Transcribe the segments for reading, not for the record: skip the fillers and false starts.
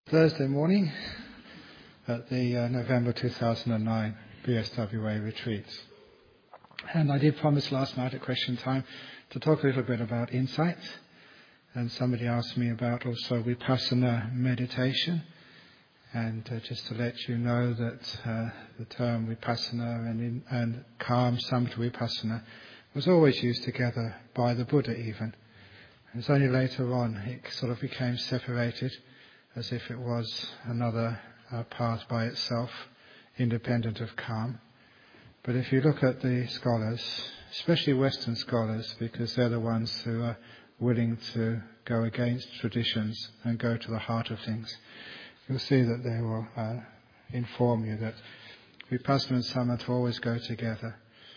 Thursday morning at the November 2009 BSWA retreat. And I did promise last night at question time to talk a little bit about insight. And somebody asked me about also Vipassana meditation. And just to let you know that the term Vipassana and calm Samatha Vipassana was always used together by the Buddha even. And it's only later on it sort of became separated as if it was another path by itself, independent of calm. But if you look at the scholars, especially Western scholars, because they're the ones who are willing to go against traditions and go to the heart of things, you'll see that they will inform you that Vipassana and Samatha always go together.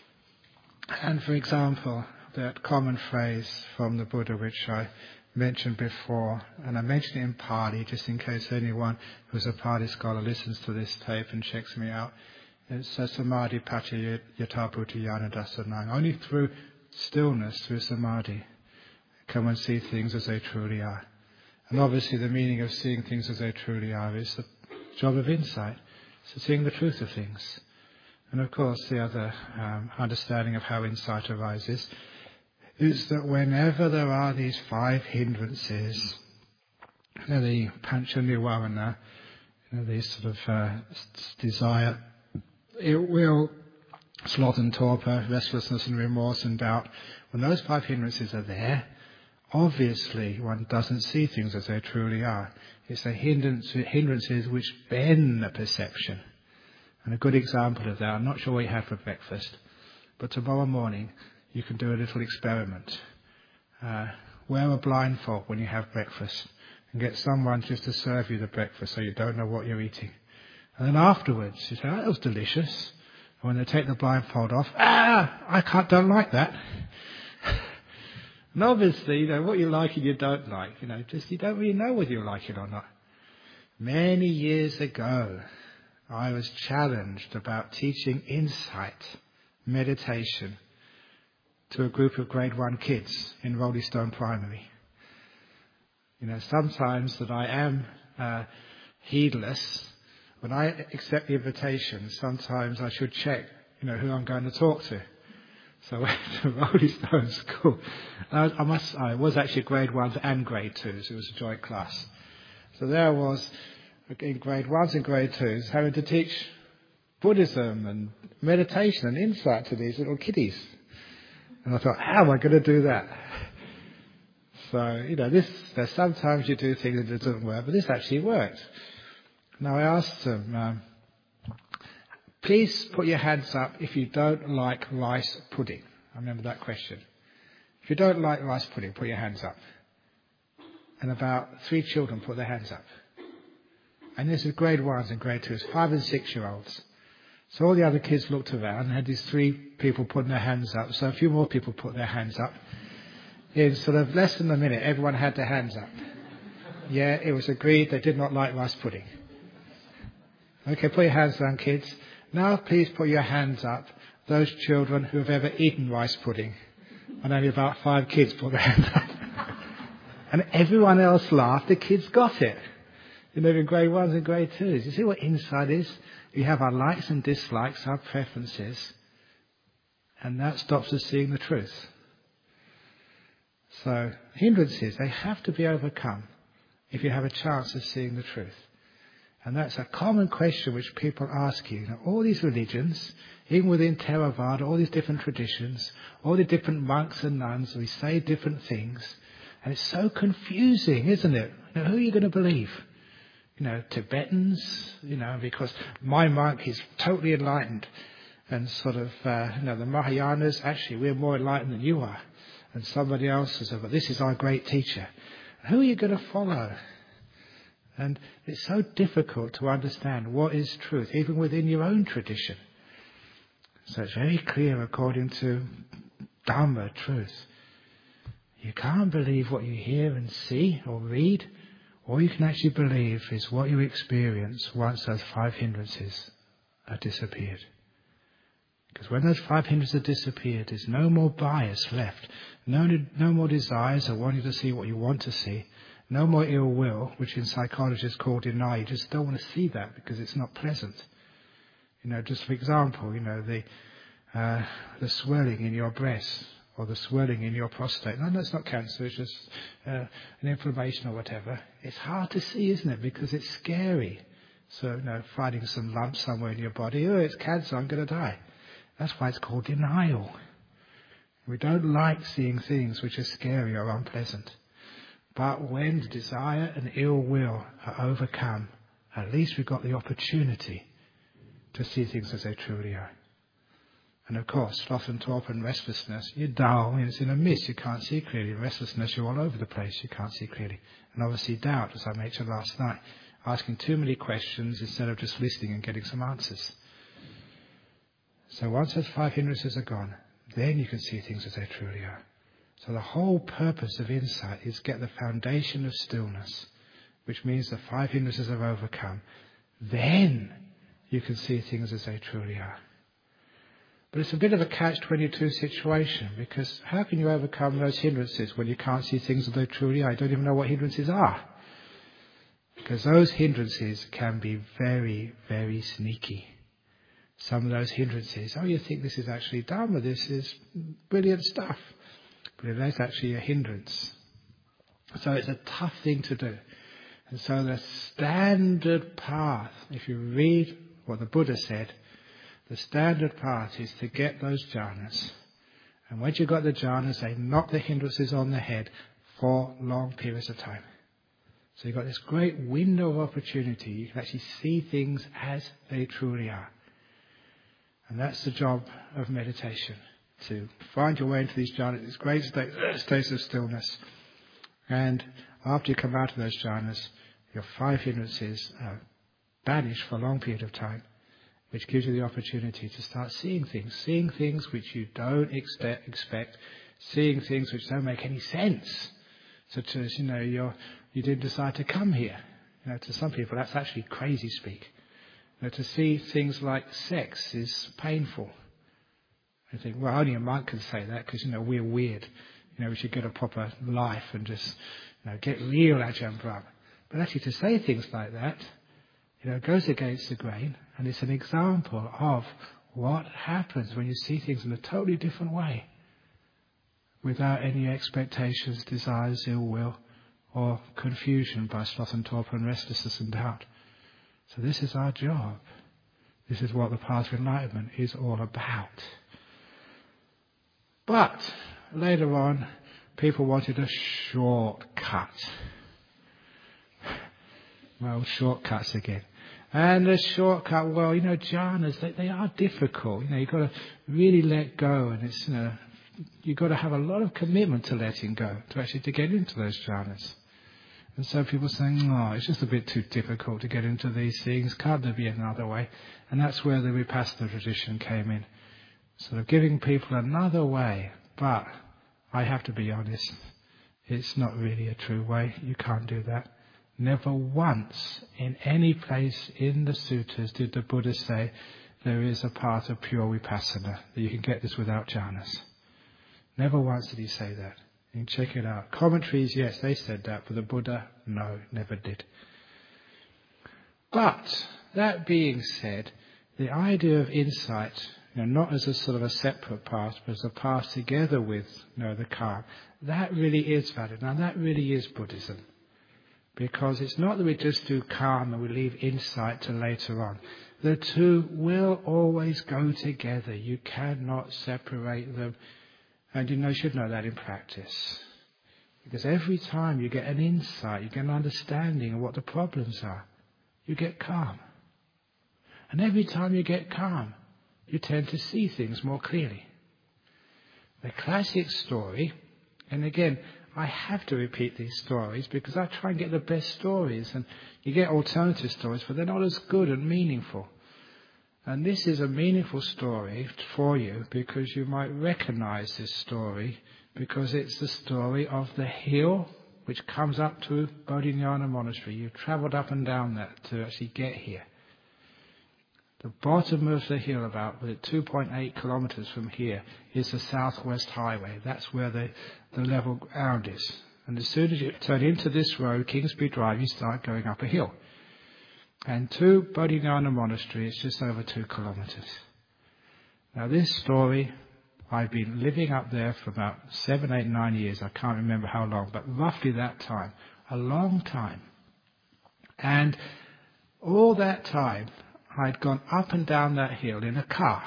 And for example, that common phrase from the Buddha which I mentioned before, and I mentioned it in Pali just in case anyone who's a Pali scholar listens to this tape and checks me out. It says Samadhi Paccaya Yatha Bhutiyana Dasanang. Only through stillness, through Samadhi, can one see things as they truly are. And obviously the meaning of seeing things as they truly are is the job of insight, so seeing the truth of things. And of course the other understanding of how insight arises is that whenever there are these 5 hindrances, the pancha nivarana, these sort of desire, ill will, sloth and torpor, restlessness and remorse and doubt, when those 5 hindrances are there, obviously one doesn't see things as they truly are. It's the hindrances which bend the perception. And a good example of that, I'm not sure what you have for breakfast, but tomorrow morning you can do a little experiment. Wear a blindfold when you have breakfast and get someone just to serve you the breakfast so you don't know what you're eating. And then afterwards you say, oh, that was delicious. And when they take the blindfold off, don't like that. And obviously, what you like and you don't like, you don't really know whether you like it or not. Many years ago, I was challenged about teaching insight, meditation, to a group of grade 1 kids in Rolling Stone Primary. Sometimes that I am heedless. When I accept the invitation, sometimes I should check, who I'm going to talk to. So I went to Rolling Stone School. I was actually grade 1s and grade 2s. It was a joint class. So there I was in grade 1s and grade 2s having to teach Buddhism and meditation and insight to these little kiddies. And I thought, how am I going to do that? So, there's sometimes you do things that doesn't work, but this actually worked. Now I asked them, please put your hands up if you don't like rice pudding. I remember that question. If you don't like rice pudding, put your hands up. And about 3 children put their hands up. And this is grade 1s and grade 2s, 5 and 6-year-olds. So all the other kids looked around and had these 3 people putting their hands up. So a few more people put their hands up. In sort of less than a minute, everyone had their hands up. Yeah, it was agreed they did not like rice pudding. Okay, put your hands down, kids. Now please put your hands up, those children who have ever eaten rice pudding. And only about 5 kids put their hands up. And everyone else laughed, the kids got it. In grade 1s and grade 2s. You see what insight is? We have our likes and dislikes, our preferences, and that stops us seeing the truth. So, hindrances, they have to be overcome if you have a chance of seeing the truth. And that's a common question which people ask you. All these religions, even within Theravada, all these different traditions, all the different monks and nuns, we say different things, and it's so confusing, isn't it? Who are you going to believe? Tibetans, because my monk is totally enlightened. And sort of, the Mahayanas, actually, we're more enlightened than you are. And somebody else says, but this is our great teacher. Who are you going to follow? And it's so difficult to understand what is truth, even within your own tradition. So it's very clear according to Dhamma, truth. You can't believe what you hear and see or read. All you can actually believe is what you experience once those 5 hindrances are disappeared. Because when those 5 hindrances are disappeared, there's no more bias left. No more desires of wanting to see what you want to see. No more ill will, which in psychology is called denial. You just don't want to see that because it's not pleasant. Just for example, the swelling in your breast or the swelling in your prostate. No, it's not cancer. It's just an inflammation or whatever. It's hard to see, isn't it? Because it's scary. So, finding some lump somewhere in your body. Oh, it's cancer. I'm going to die. That's why it's called denial. We don't like seeing things which are scary or unpleasant. But when the desire and ill will are overcome, at least we've got the opportunity to see things as they truly are. And of course, sloth and torpor and restlessness, you're dull, it's in a mist, you can't see clearly. Restlessness, you're all over the place, you can't see clearly. And obviously doubt, as I mentioned last night, asking too many questions instead of just listening and getting some answers. So once those 5 hindrances are gone, then you can see things as they truly are. So the whole purpose of insight is get the foundation of stillness, which means the 5 hindrances are overcome. Then you can see things as they truly are. But it's a bit of a catch-22 situation, because how can you overcome those hindrances when you can't see things as they truly are? You don't even know what hindrances are. Because those hindrances can be very, very sneaky. Some of those hindrances, you think this is actually Dharma, this is brilliant stuff. But that's actually a hindrance. So it's a tough thing to do. And so the standard path, if you read what the Buddha said, the standard path is to get those jhanas. And once you've got the jhanas, they knock the hindrances on the head for long periods of time. So you've got this great window of opportunity. You can actually see things as they truly are. And that's the job of meditation, to find your way into these jhanas, these great states of stillness. And after you come out of those jhanas, your 5 hindrances are banished for a long period of time, which gives you the opportunity to start seeing things which you don't expect, seeing things which don't make any sense. Such as, you didn't decide to come here. To some people that's actually crazy speak. To see things like sex is painful. I think, well, only a monk can say that because, we're weird. We should get a proper life and just, get real Ajahn Brahm. But actually to say things like that, goes against the grain, and it's an example of what happens when you see things in a totally different way, without any expectations, desires, ill will, or confusion by sloth and torpor and restlessness and doubt. So this is our job. This is what the path of enlightenment is all about. But later on, people wanted a shortcut. Well, shortcuts again. And the shortcut, jhanas, they are difficult. You've got to really let go, and it's, you've got to have a lot of commitment to letting go, to get into those jhanas. And so people are saying, it's just a bit too difficult to get into these things. Can't there be another way? And that's where the Vipassana tradition came in. Sort of giving people another way. But I have to be honest, it's not really a true way. You can't do that. Never once in any place in the sutras did the Buddha say there is a path of pure Vipassana, that you can get this without jhanas. Never once did he say that. You can check it out. Commentaries, yes, they said that, but the Buddha, no, never did. But, that being said, the idea of insight, not as a sort of a separate path, but as a path together with the calm, that really is valid. Now, that really is Buddhism. Because it's not that we just do calm and we leave insight to later on. The two will always go together. You cannot separate them. And you should know that in practice. Because every time you get an insight, you get an understanding of what the problems are, you get calm. And every time you get calm, you tend to see things more clearly. The classic story, and again, I have to repeat these stories because I try and get the best stories, and you get alternative stories, but they're not as good and meaningful. And this is a meaningful story for you because you might recognize this story because it's the story of the hill which comes up to Bodhinyana Monastery. You've travelled up and down that to actually get here. The bottom of the hill, about 2.8 kilometres from here, is the Southwest Highway. That's where the level ground is. And as soon as you turn into this road, Kingsbury Drive, you start going up a hill. And to Bodhinyana Monastery, it's just over 2 kilometres. Now this story, I've been living up there for about 7, 8, 9 years. I can't remember how long, but roughly that time. A long time. And all that time, I'd gone up and down that hill in a car.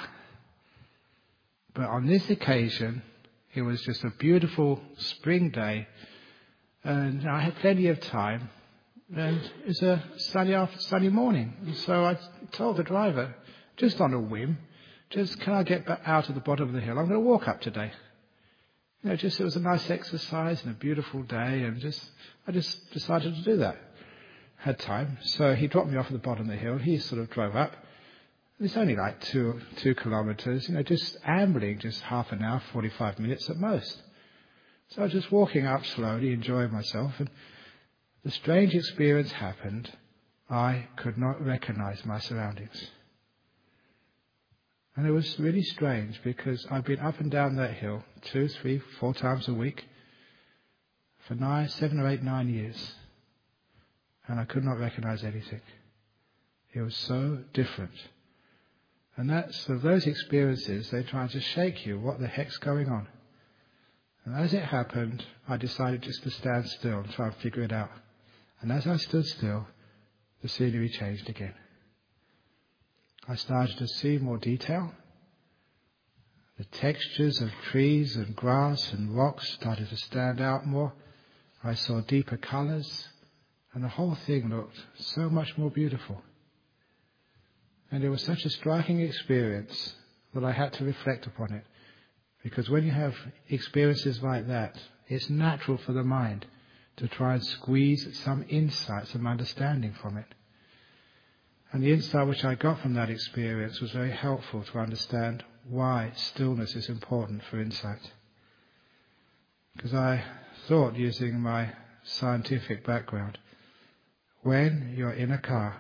But on this occasion, it was just a beautiful spring day, and I had plenty of time, and it was a sunny morning. And so I told the driver, just on a whim, can I get back out of the bottom of the hill? I'm going to walk up today. It was a nice exercise and a beautiful day, and I just decided to do that. Had time, so he dropped me off at the bottom of the hill. He sort of drove up. It's only like 2 kilometres, just ambling, just half an hour, 45 minutes at most. So I was just walking up slowly, enjoying myself, and the strange experience happened. I could not recognise my surroundings. And it was really strange because I've been up and down that hill 2, 3, 4 times a week for 7 or 8, 9 years. And I could not recognise anything. It was so different. And those experiences, they try to shake you. What the heck's going on? And as it happened, I decided just to stand still and try and figure it out. And as I stood still, the scenery changed again. I started to see more detail. The textures of trees and grass and rocks started to stand out more. I saw deeper colours, and the whole thing looked so much more beautiful. And it was such a striking experience that I had to reflect upon it. Because when you have experiences like that, it's natural for the mind to try and squeeze some insight, some understanding from it. And the insight which I got from that experience was very helpful to understand why stillness is important for insight. Because I thought, using my scientific background, when you're in a car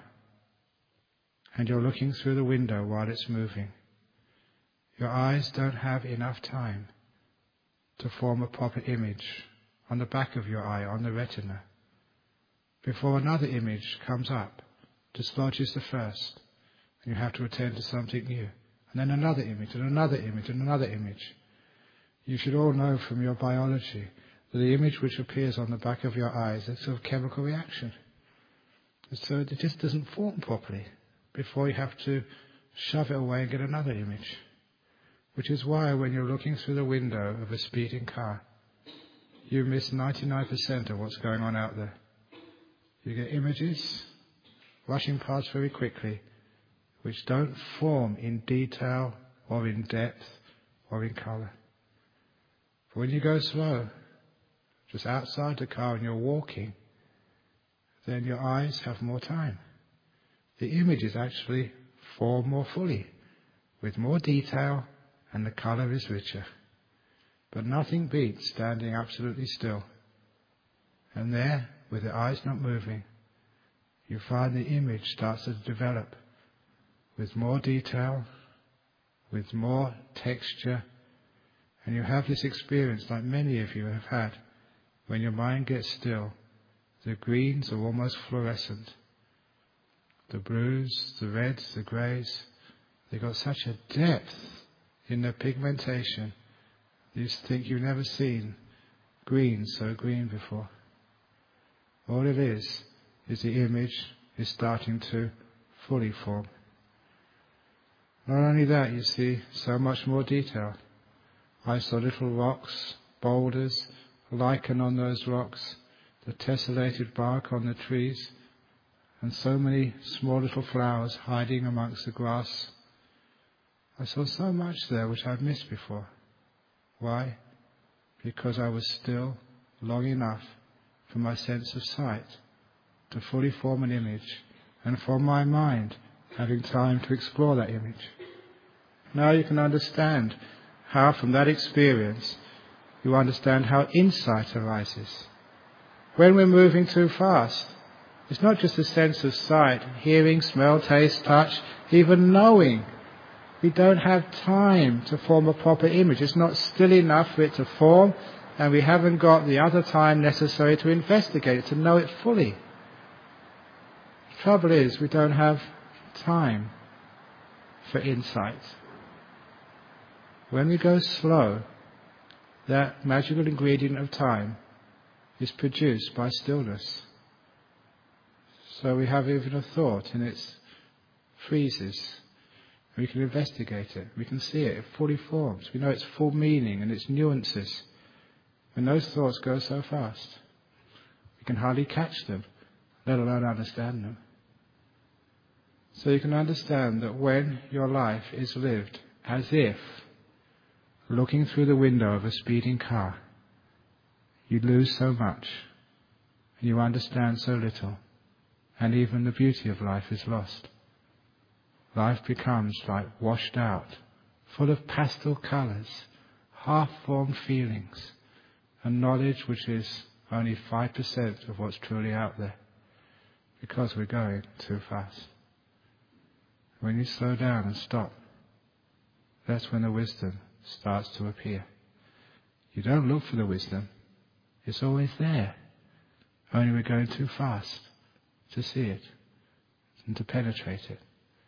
and you're looking through the window while it's moving, your eyes don't have enough time to form a proper image on the back of your eye, on the retina, before another image comes up, dislodges the first, and you have to attend to something new. And then another image, and another image, and another image. You should all know from your biology that the image which appears on the back of your eyes is a sort of chemical reaction. And so it just doesn't form properly before you have to shove it away and get another image. Which is why when you're looking through the window of a speeding car, you miss 99% of what's going on out there. You get images rushing past very quickly, which don't form in detail or in depth or in colour. But when you go slow, just outside the car and you're walking, then your eyes have more time. The images actually form more fully, with more detail, and the colour is richer. But nothing beats standing absolutely still. And there, with the eyes not moving, you find the image starts to develop with more detail, with more texture, and you have this experience like many of you have had. When your mind gets still, the greens are almost fluorescent. The blues, the reds, the greys, they've got such a depth in their pigmentation. You think you've never seen green so green before. All it is the image is starting to fully form. Not only that, you see so much more detail. I saw little rocks, boulders, lichen on those rocks, the tessellated bark on the trees, and so many small little flowers hiding amongst the grass. I saw so much there which I'd missed before. Why? Because I was still long enough for my sense of sight to fully form an image, and for my mind having time to explore that image. Now you can understand how from that experience you understand how insight arises. When we're moving too fast, it's not just a sense of sight, hearing, smell, taste, touch, even knowing. We don't have time to form a proper image. It's not still enough for it to form, And we haven't got the other time necessary to investigate it, to know it fully. The trouble is, we don't have time for insight. When we go slow, that magical ingredient of time is produced by stillness. So we have even a thought and it freezes. We can investigate it. We can see it. It fully forms. We know its full meaning and its nuances. When those thoughts go so fast, we can hardly catch them, let alone understand them. So you can understand that when your life is lived as if looking through the window of a speeding car, you lose so much and you understand so little, and even the beauty of life is lost. Life becomes like washed out, full of pastel colours, half-formed feelings, and knowledge which is only 5% of what's truly out there, because we're going too fast. When you slow down and stop, that's when the wisdom starts to appear. You don't look for the wisdom, it's always there, only we're going too fast to see it and to penetrate it.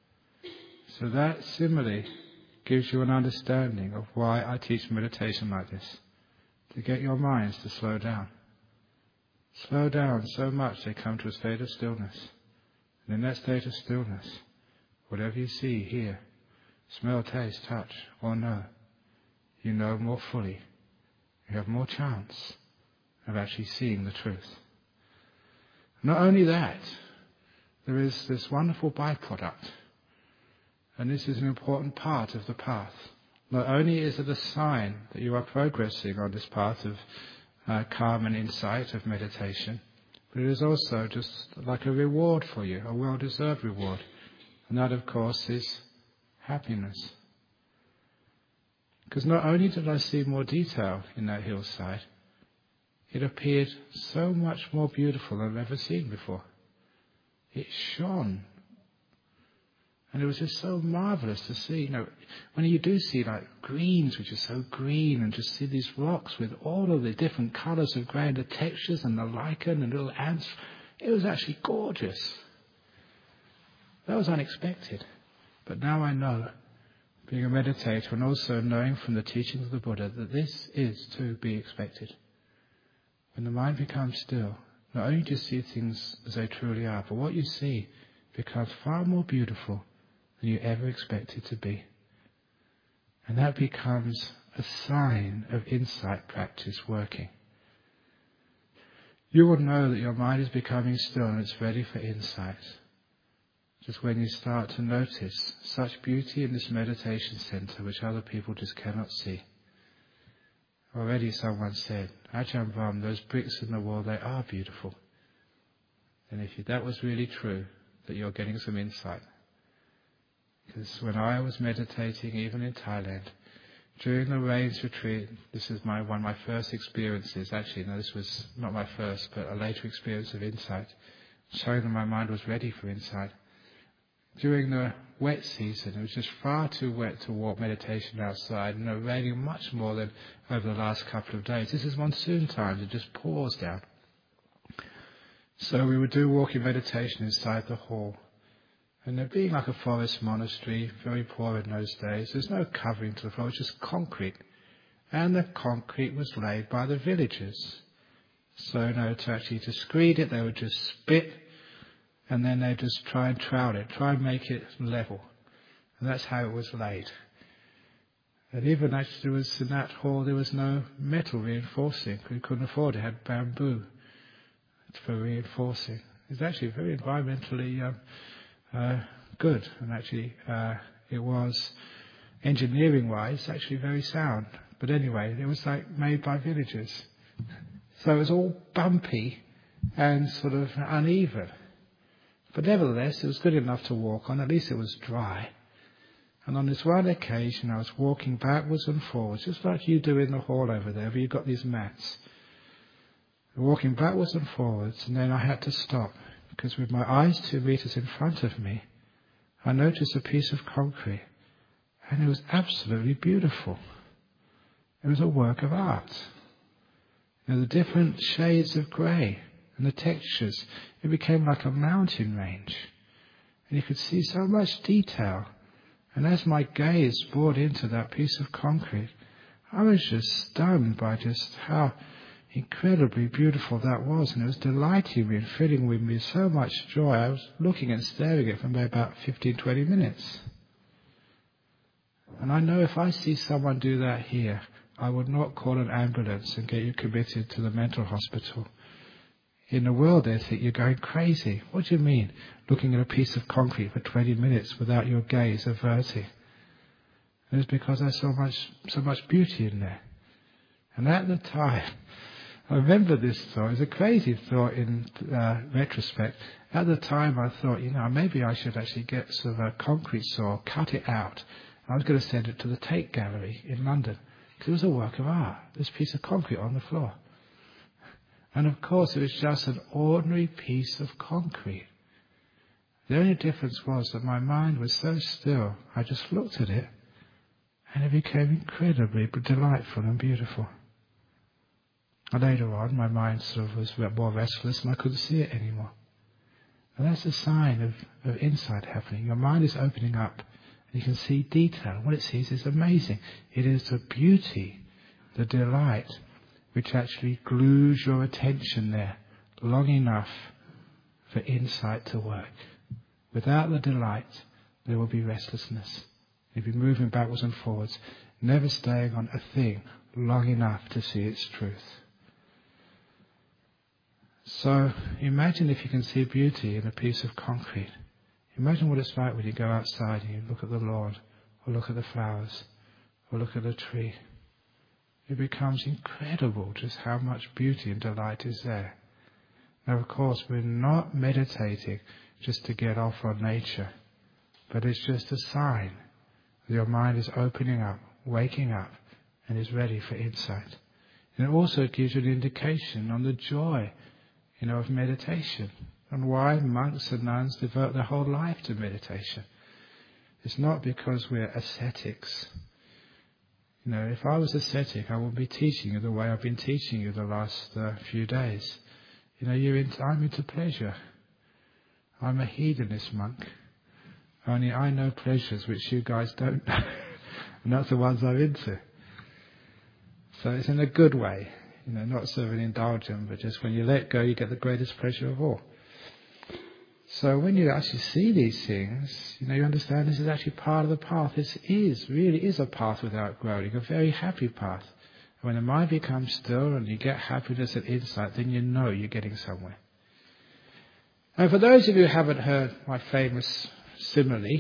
So that simile gives you an understanding of why I teach meditation like this, to get your minds to slow down. Slow down so much they come to a state of stillness. And in that state of stillness, whatever you see, hear, smell, taste, touch, or know, you know more fully. You have more chance of actually seeing the truth. Not only that, there is this wonderful byproduct. And this is an important part of the path. Not only is it a sign that you are progressing on this path of calm and insight, of meditation, but it is also just like a reward for you, a well-deserved reward. And that, of course, is happiness. Because not only did I see more detail in that hillside, it appeared so much more beautiful than I've ever seen before. It shone. And it was just so marvellous to see, when you do see like greens, which are so green, and just see these rocks with all of the different colours of grey, and the textures and the lichen and little ants, it was actually gorgeous. That was unexpected. But now I know, being a meditator and also knowing from the teachings of the Buddha, that this is to be expected. When the mind becomes still, not only do you see things as they truly are, but what you see becomes far more beautiful than you ever expected to be. And that becomes a sign of insight practice working. You will know that your mind is becoming still and it's ready for insight. Just when you start to notice such beauty in this meditation centre which other people just cannot see. Already someone said, Ajahn Brahm, those bricks in the wall, they are beautiful. And if that was really true, that you're getting some insight. Because when I was meditating, even in Thailand, during the rains retreat, this is one of my first experiences. Actually, no, this was not my first, but a later experience of insight, showing that my mind was ready for insight. During the wet season, it was just far too wet to walk meditation outside, and raining much more than over the last couple of days. This is monsoon times, it just pours down. So we would do walking meditation inside the hall. And there being like a forest monastery, very poor in those days, there's no covering to the floor, it's just concrete. And the concrete was laid by the villagers. So to screed it, they would just spit, and then they'd just try and trowel it, try and make it level. And that's how it was laid. And even actually in that hall there was no metal reinforcing. We couldn't afford it. It had bamboo for reinforcing. It's actually very environmentally good, and actually it was engineering-wise actually very sound. But anyway, it was like made by villagers, so it was all bumpy and sort of uneven. But nevertheless, it was good enough to walk on. At least it was dry. And on this one occasion, I was walking backwards and forwards, just like you do in the hall over there, where you've got these mats. Walking backwards and forwards, and then I had to stop, because with my eyes 2 meters in front of me, I noticed a piece of concrete, and it was absolutely beautiful. It was a work of art. The different shades of grey and the textures. It became like a mountain range. And you could see so much detail. And as my gaze bored into that piece of concrete, I was just stunned by just how incredibly beautiful that was. And it was delighting me and filling with me so much joy. I was looking and staring at it for maybe about 15-20 minutes. And I know if I see someone do that here, I would not call an ambulance and get you committed to the mental hospital. In the world, they think you're going crazy. What do you mean, looking at a piece of concrete for 20 minutes without your gaze averting? And it's because I saw so much beauty in there. And at the time, I remember this thought. It was a crazy thought in retrospect. At the time, I thought, maybe I should actually get sort of a concrete saw, cut it out. I was going to send it to the Tate Gallery in London. Because it was a work of art, this piece of concrete on the floor. And of course, it was just an ordinary piece of concrete. The only difference was that my mind was so still, I just looked at it, and it became incredibly delightful and beautiful. And later on, my mind sort of was more restless, and I couldn't see it anymore. And that's a sign of insight happening. Your mind is opening up, and you can see detail. What it sees is amazing. It is the beauty, the delight, which actually glues your attention there long enough for insight to work. Without the delight, there will be restlessness. You'll be moving backwards and forwards, never staying on a thing long enough to see its truth. So imagine if you can see beauty in a piece of concrete. Imagine what it's like when you go outside and you look at the lawn, or look at the flowers, or look at a tree. It becomes incredible just how much beauty and delight is there. Now, of course, we're not meditating just to get off on nature, but it's just a sign that your mind is opening up, waking up, and is ready for insight. And it also gives you an indication on the joy, of meditation, and why monks and nuns devote their whole life to meditation. It's not because we're ascetics. If I was ascetic, I wouldn't be teaching you the way I've been teaching you the last few days. I'm into pleasure. I'm a hedonist monk. Only I know pleasures which you guys don't know. And that's the ones I'm into. So it's in a good way. Not sort of an indulgent, but just when you let go, you get the greatest pleasure of all. So when you actually see these things, you understand this is actually part of the path. This really is a path without growing, a very happy path. And when the mind becomes still and you get happiness and insight, then you're getting somewhere. And for those of you who haven't heard my favourite simile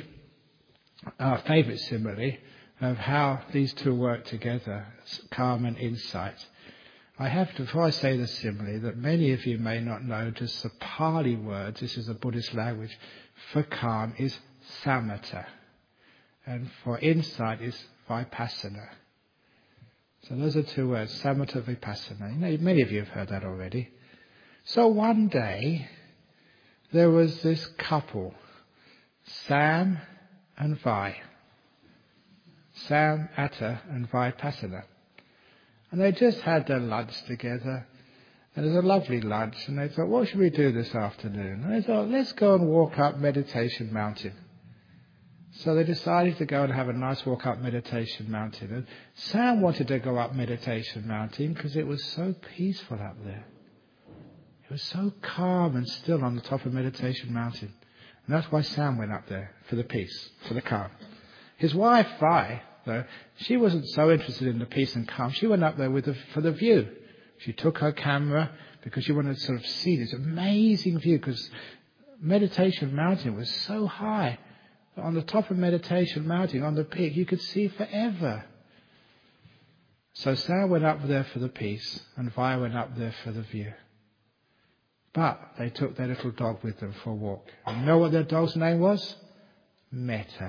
of how these two work together, calm and insight, I have to, before I say the simile, that many of you may not know just the Pali words. This is a Buddhist language. For calm is samatha, and for insight is vipassana. So those are two words, samatha, vipassana. Many of you have heard that already. So one day, there was this couple, Sam and Vi. Sam, Atta, and Vipassana. And they just had their lunch together. And it was a lovely lunch. And they thought, what should we do this afternoon? And they thought, let's go and walk up Meditation Mountain. So they decided to go and have a nice walk up Meditation Mountain. And Sam wanted to go up Meditation Mountain because it was so peaceful up there. It was so calm and still on the top of Meditation Mountain. And that's why Sam went up there, for the peace, for the calm. His wife, Vi, though, she wasn't so interested in the peace and calm. She went up there for the view. She took her camera because she wanted to sort of see this amazing view, because Meditation Mountain was so high. On the top of Meditation Mountain, on the peak, you could see forever. So Sam went up there for the peace, and Vi went up there for the view. But they took their little dog with them for a walk. And you know what their dog's name was? Metta.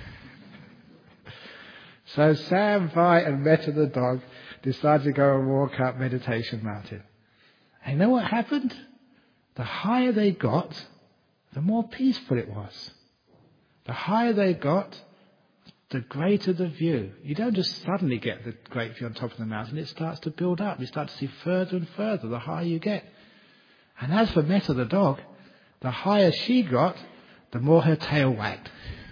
So Sam, Vi, and Metta the dog decided to go and walk up Meditation Mountain. And you know what happened? The higher they got, the more peaceful it was. The higher they got, the greater the view. You don't just suddenly get the great view on top of the mountain. It starts to build up. You start to see further and further the higher you get. And as for Meta the dog, the higher she got, the more her tail wagged.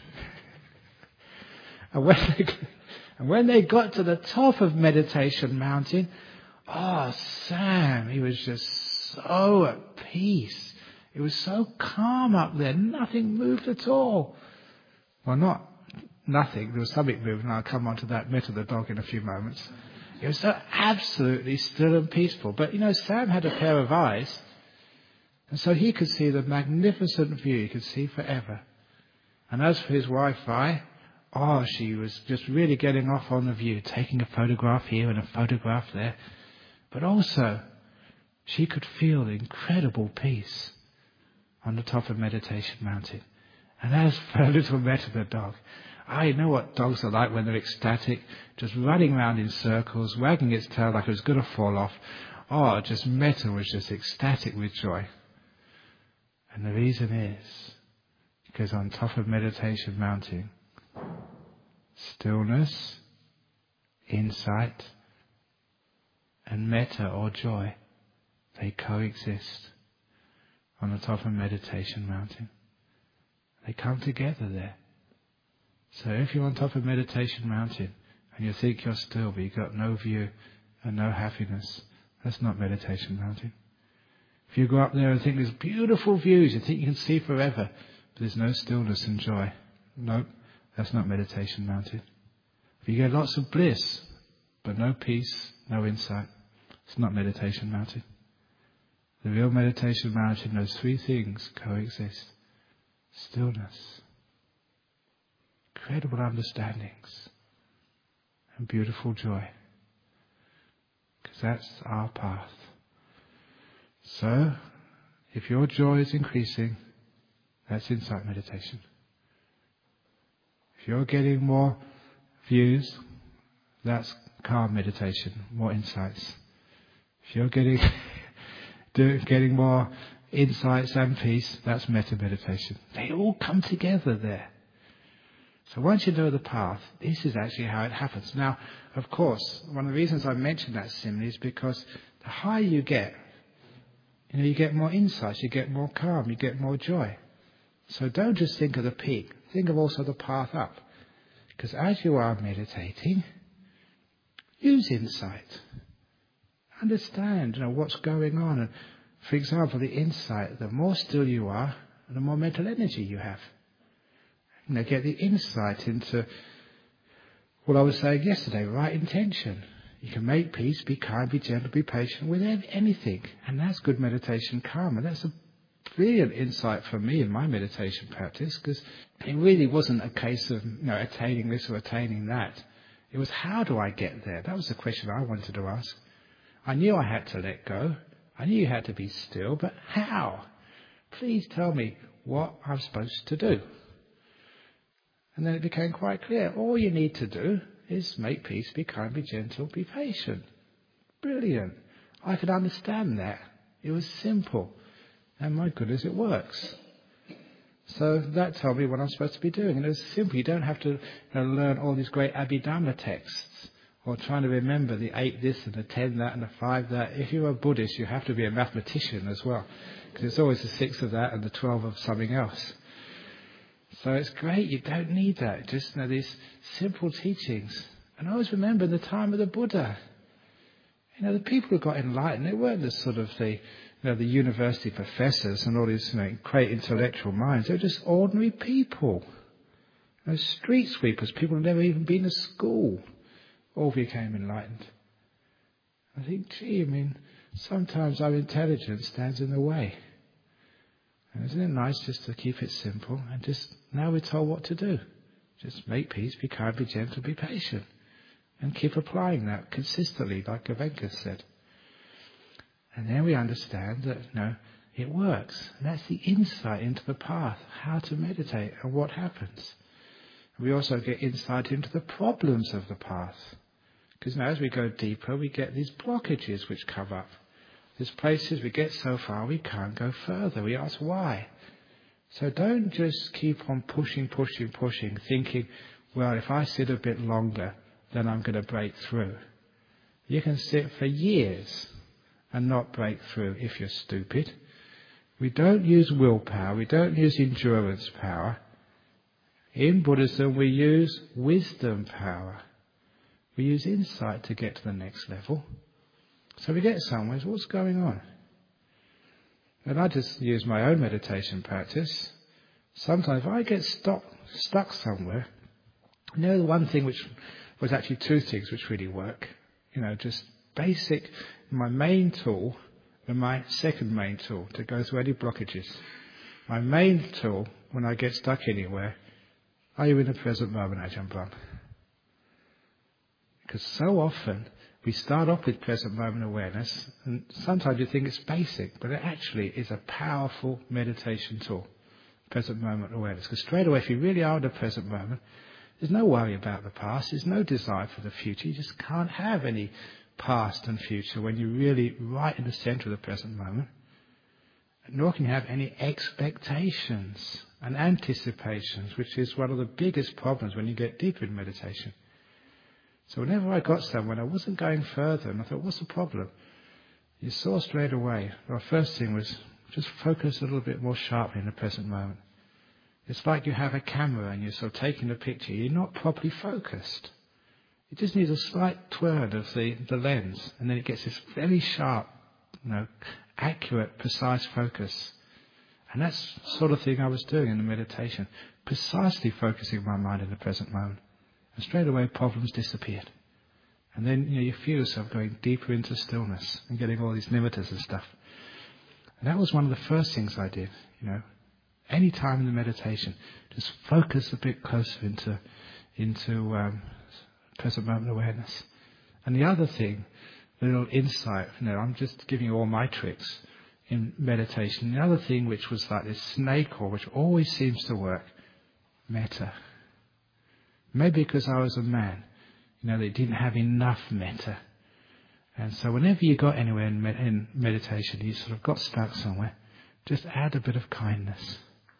And when they got to the top of Meditation Mountain, Sam, he was just so at peace. It was so calm up there. Nothing moved at all. Well, not nothing. There was something moving, and I'll come on to that Meta the dog in a few moments. It was so absolutely still and peaceful. But, Sam had a pair of eyes, and so he could see the magnificent view. He could see forever. And as for his wife, she was just really getting off on the view, taking a photograph here and a photograph there. But also, she could feel the incredible peace on the top of Meditation Mountain. And as for little Meta the dog, I know what dogs are like when they're ecstatic, just running around in circles, wagging its tail like it was going to fall off. Meta was just ecstatic with joy. And the reason is because on top of Meditation Mountain, stillness, insight, and metta or joy, they coexist on the top of Meditation Mountain. They come together there. So if you're on top of Meditation Mountain and you think you're still but you've got no view and no happiness, that's not Meditation Mountain. If you go up there and think there's beautiful views, you think you can see forever, but there's no stillness and joy, nope, that's not Meditation Mountain. If you get lots of bliss but no peace, no insight, it's not Meditation Mountain. The real Meditation Mountain, those three things coexist. Stillness, incredible understandings, and beautiful joy. Because that's our path. So, if your joy is increasing, that's insight meditation. If you're getting more views, that's calm meditation, more insights. If you're getting more insights and peace, that's metta meditation. They all come together there. So once you know the path, this is actually how it happens. Now, of course, one of the reasons I mentioned that simile is because the higher you get more insights, you get more calm, you get more joy. So don't just think of the peak, think of also the path up. Because as you are meditating, use insight. Understand, what's going on. And for example, the insight, the more still you are, the more mental energy you have. Get the insight into what I was saying yesterday, right intention. You can make peace, be kind, be gentle, be patient with anything. And that's good meditation karma. That's a brilliant insight for me in my meditation practice, because it really wasn't a case of attaining this or attaining that. It was, how do I get there? That was the question I wanted to ask. I knew I had to let go. I knew you had to be still, but how? Please tell me what I'm supposed to do. And then it became quite clear. All you need to do is make peace, be kind, be gentle, be patient. Brilliant. I could understand that. It was simple. And my goodness, it works. So that told me what I'm supposed to be doing. And it was simple. You don't have to learn all these great Abhidhamma texts or trying to remember the 8 this and the 10 that and the 5 that. If you're a Buddhist, you have to be a mathematician as well, because it's always the 6 of that and the 12 of something else. So it's great. You don't need that. Just these simple teachings. And I always remember in the time of the Buddha, the people who got enlightened, they weren't the sort of the university professors and all these great intellectual minds. They were just ordinary people. Street sweepers, people who'd never even been to school, all became enlightened. I think, sometimes our intelligence stands in the way. And isn't it nice just to keep it simple and just, now we're told what to do. Just make peace, be kind, be gentle, be patient. And keep applying that consistently, like Goenka said. And then we understand that, it works. And that's the insight into the path, how to meditate and what happens. We also get insight into the problems of the path. Because now as we go deeper, we get these blockages which come up. There's places we get so far we can't go further. We ask why. So don't just keep on pushing, thinking, well, if I sit a bit longer, then I'm going to break through. You can sit for years and not break through if you're stupid. We don't use willpower. We don't use endurance power. In Buddhism, we use wisdom power. We use insight to get to the next level. So we get somewhere. So what's going on? And I just use my own meditation practice. Sometimes if I get stuck somewhere, the one thing which was actually two things which really work. Just basic, my main tool and my second main tool to go through any blockages. My main tool, when I get stuck anywhere, are you in the present moment, Ajahn Brahm? Because so often we start off with present moment awareness, and sometimes you think it's basic, but it actually is a powerful meditation tool, present moment awareness. Because straight away, if you really are in the present moment, there's no worry about the past, there's no desire for the future. You just can't have any past and future when you're really right in the centre of the present moment. Nor can you have any expectations and anticipations, which is one of the biggest problems when you get deeper in meditation. So whenever I got somewhere, I wasn't going further, and I thought, what's the problem? You saw straight away. Our first thing was just focus a little bit more sharply in the present moment. It's like you have a camera and you're sort of taking a picture. You're not properly focused. It just needs a slight turn of the lens, and then it gets this very sharp, accurate, precise focus. And that's the sort of thing I was doing in the meditation, precisely focusing my mind in the present moment. And straight away problems disappeared. And then you feel yourself going deeper into stillness and getting all these nimittas and stuff. And that was one of the first things I did, Any time in the meditation, just focus a bit closer into present moment awareness. And the other thing, the little insight, I'm just giving you all my tricks in meditation. The other thing which was like this snake oil, which always seems to work, metta. Maybe because I was a man, they didn't have enough metta. And so whenever you got anywhere in meditation, you sort of got stuck somewhere, just add a bit of kindness.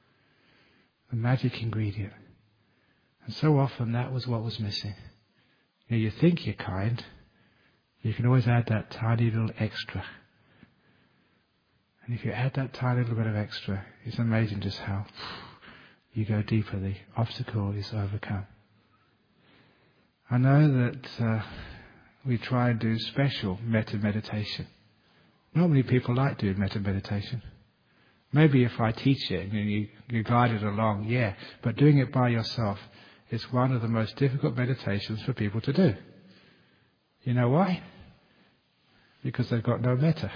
The magic ingredient. And so often that was what was missing. You think you're kind, you can always add that tiny little extra. And if you add that tiny little bit of extra, it's amazing just how you go deeper, the obstacle is overcome. I know that we try and do special metta meditation. Not many people like doing metta meditation. Maybe if I teach it and you guide it along, yeah. But doing it by yourself is one of the most difficult meditations for people to do. You know why? Because they've got no metta.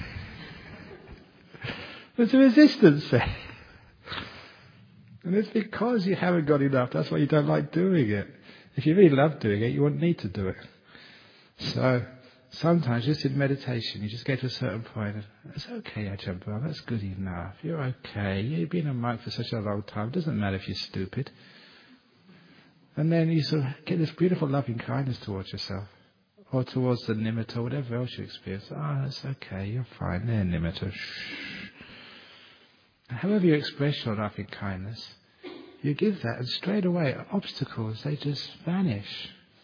There's a resistance there. And it's because you haven't got enough. That's why you don't like doing it. If you really love doing it, you wouldn't need to do it. So sometimes just in meditation, you just get to a certain point and it's okay, Ajahn Brahm, that's good enough. You're okay. You've been a monk for such a long time. It doesn't matter if you're stupid. And then you sort of get this beautiful loving kindness towards yourself. Or towards the nimitta, or whatever else you experience. That's okay, you're fine. They're nimitta. Shh. However you express your loving kindness, you give that and straight away obstacles, they just vanish.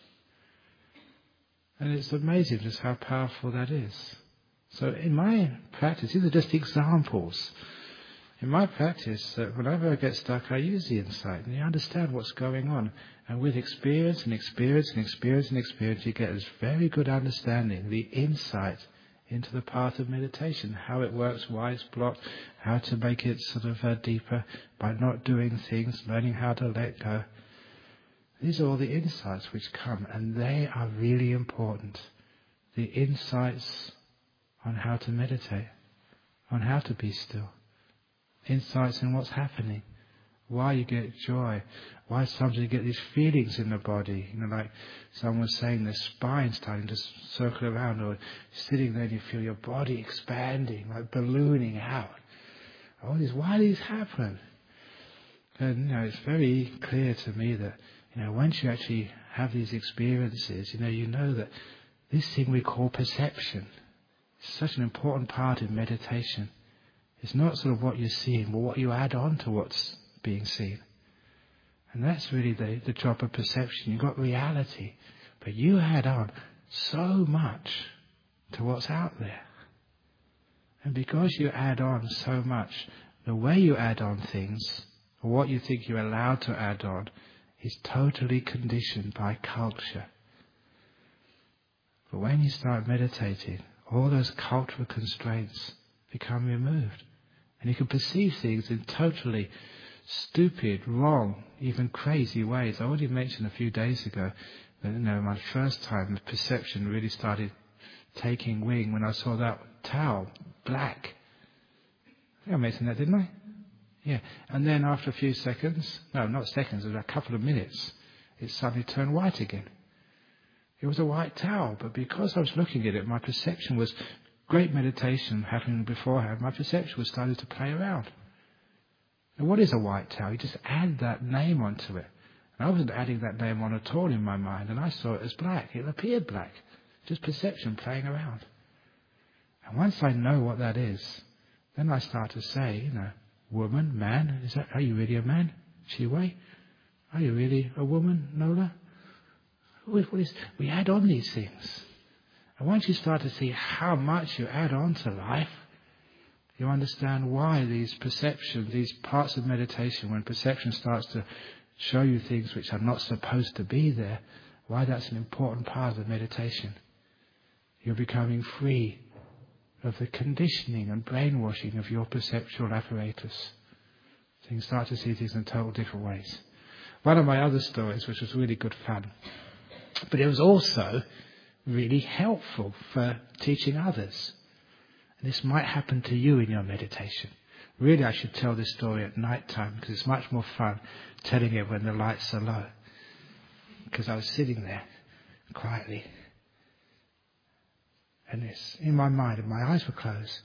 And it's amazing just how powerful that is. So in my practice, these are just examples. In my practice, whenever I get stuck, I use the insight and you understand what's going on. And with experience and experience and experience and experience, you get this very good understanding, the insight into the path of meditation, how it works, why it's blocked, how to make it sort of deeper by not doing things, learning how to let go. These are all the insights which come, and they are really important. The insights on how to meditate, on how to be still. Insights in what's happening, why you get joy, why sometimes you get these feelings in the body. Like someone was saying, the spine starting to circle around, or sitting there and you feel your body expanding, like ballooning out. Why these happen? And it's very clear to me that once you actually have these experiences, you know that this thing we call perception is such an important part in meditation. It's not sort of what you're seeing, but what you add on to what's being seen. And that's really the job of perception. You've got reality, but you add on so much to what's out there. And because you add on so much, the way you add on things, or what you think you're allowed to add on, is totally conditioned by culture. But when you start meditating, all those cultural constraints become removed. And you can perceive things in totally stupid, wrong, even crazy ways. I already mentioned a few days ago that, my first time the perception really started taking wing when I saw that towel, black. I think I mentioned that, didn't I? Yeah. And then after a few seconds, no, not seconds, it was a couple of minutes, it suddenly turned white again. It was a white towel, but because I was looking at it, my perception was, great meditation happening beforehand, my perception was starting to play around. And what is a white towel? You just add that name onto it. And I wasn't adding that name on at all in my mind, and I saw it as black. It appeared black. Just perception playing around. And once I know what that is, then I start to say, woman, man, are you really a man? Chi-Wei? Are you really a woman, Nola? We add on these things. And once you start to see how much you add on to life, you understand why these perceptions, these parts of meditation, when perception starts to show you things which are not supposed to be there, why that's an important part of meditation. You're becoming free of the conditioning and brainwashing of your perceptual apparatus. So you start to see things in total different ways. One of my other stories, which was really good fun, but it was also really helpful for teaching others. And this might happen to you in your meditation. Really, I should tell this story at night time because it's much more fun telling it when the lights are low. Because I was sitting there quietly, and it's in my mind, and my eyes were closed.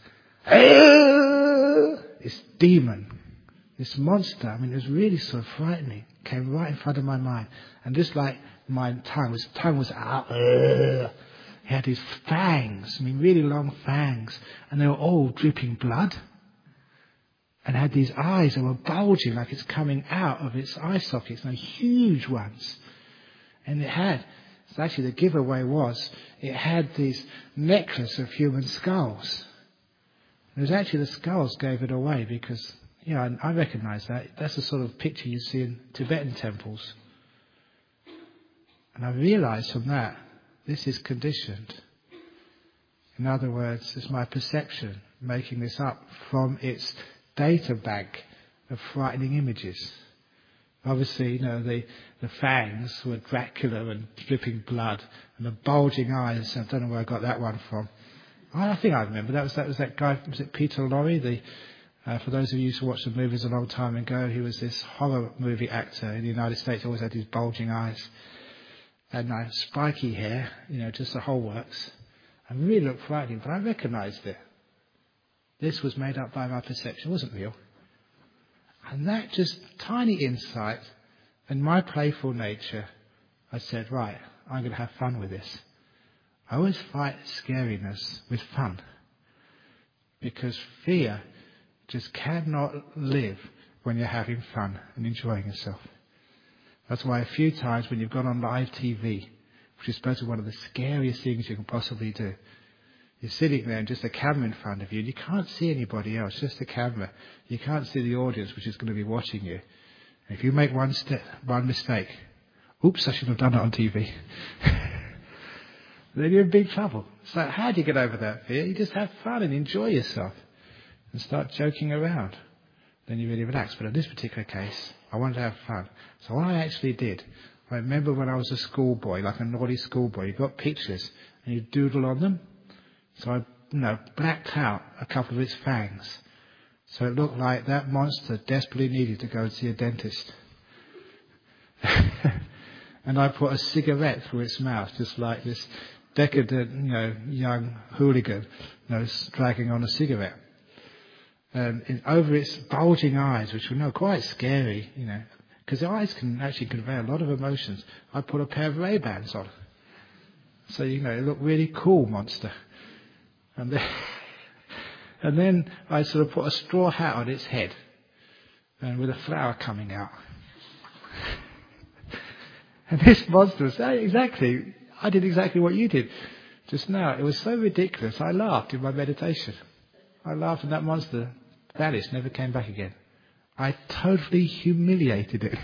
This demon, this monster, it was really sort of frightening, came right in front of my mind. And just like my tongue was out. He had these fangs, really long fangs, and they were all dripping blood. And had these eyes that were bulging like it's coming out of its eye sockets, huge ones. And actually the giveaway was, it had these necklace of human skulls. It was actually the skulls gave it away because, I recognise that. That's the sort of picture you see in Tibetan temples. And I realised from that, this is conditioned. In other words, it's my perception making this up from its data bank of frightening images. Obviously, the fangs were Dracula and dripping blood, and the bulging eyes. I don't know where I got that one from. I think I remember. That was that guy. Was it Peter Lorre? For those of you who watched the movies a long time ago, he was this horror movie actor in the United States. Always had these bulging eyes and spiky hair. Just the whole works. And really looked frightening, but I recognised it. This was made up by my perception. It wasn't real. And that just tiny insight and my playful nature, I said, right, I'm going to have fun with this. I always fight scariness with fun. Because fear just cannot live when you're having fun and enjoying yourself. That's why a few times when you've gone on live TV, which is supposed to be one of the scariest things you can possibly do, you're sitting there and just a camera in front of you, and you can't see anybody else, just the camera. You can't see the audience, which is going to be watching you. And if you make one mistake, oops, I should have done it on TV. Then you're in big trouble. So how do you get over that fear? You just have fun and enjoy yourself and start joking around. Then you really relax. But in this particular case, I wanted to have fun. So what I actually did, I remember when I was a schoolboy, like a naughty schoolboy, you got pictures and you doodle on them. So I blacked out a couple of its fangs. So it looked like that monster desperately needed to go and see a dentist. And I put a cigarette through its mouth, just like this decadent, young hooligan, dragging on a cigarette. And over its bulging eyes, which were quite scary, because the eyes can actually convey a lot of emotions. I put a pair of Ray-Bans on. So, it looked really cool, monster. And then I sort of put a straw hat on its head, and with a flower coming out. And this monster was saying exactly, I did exactly what you did just now. It was so ridiculous. I laughed in my meditation. I laughed and that monster vanished, never came back again. I totally humiliated it.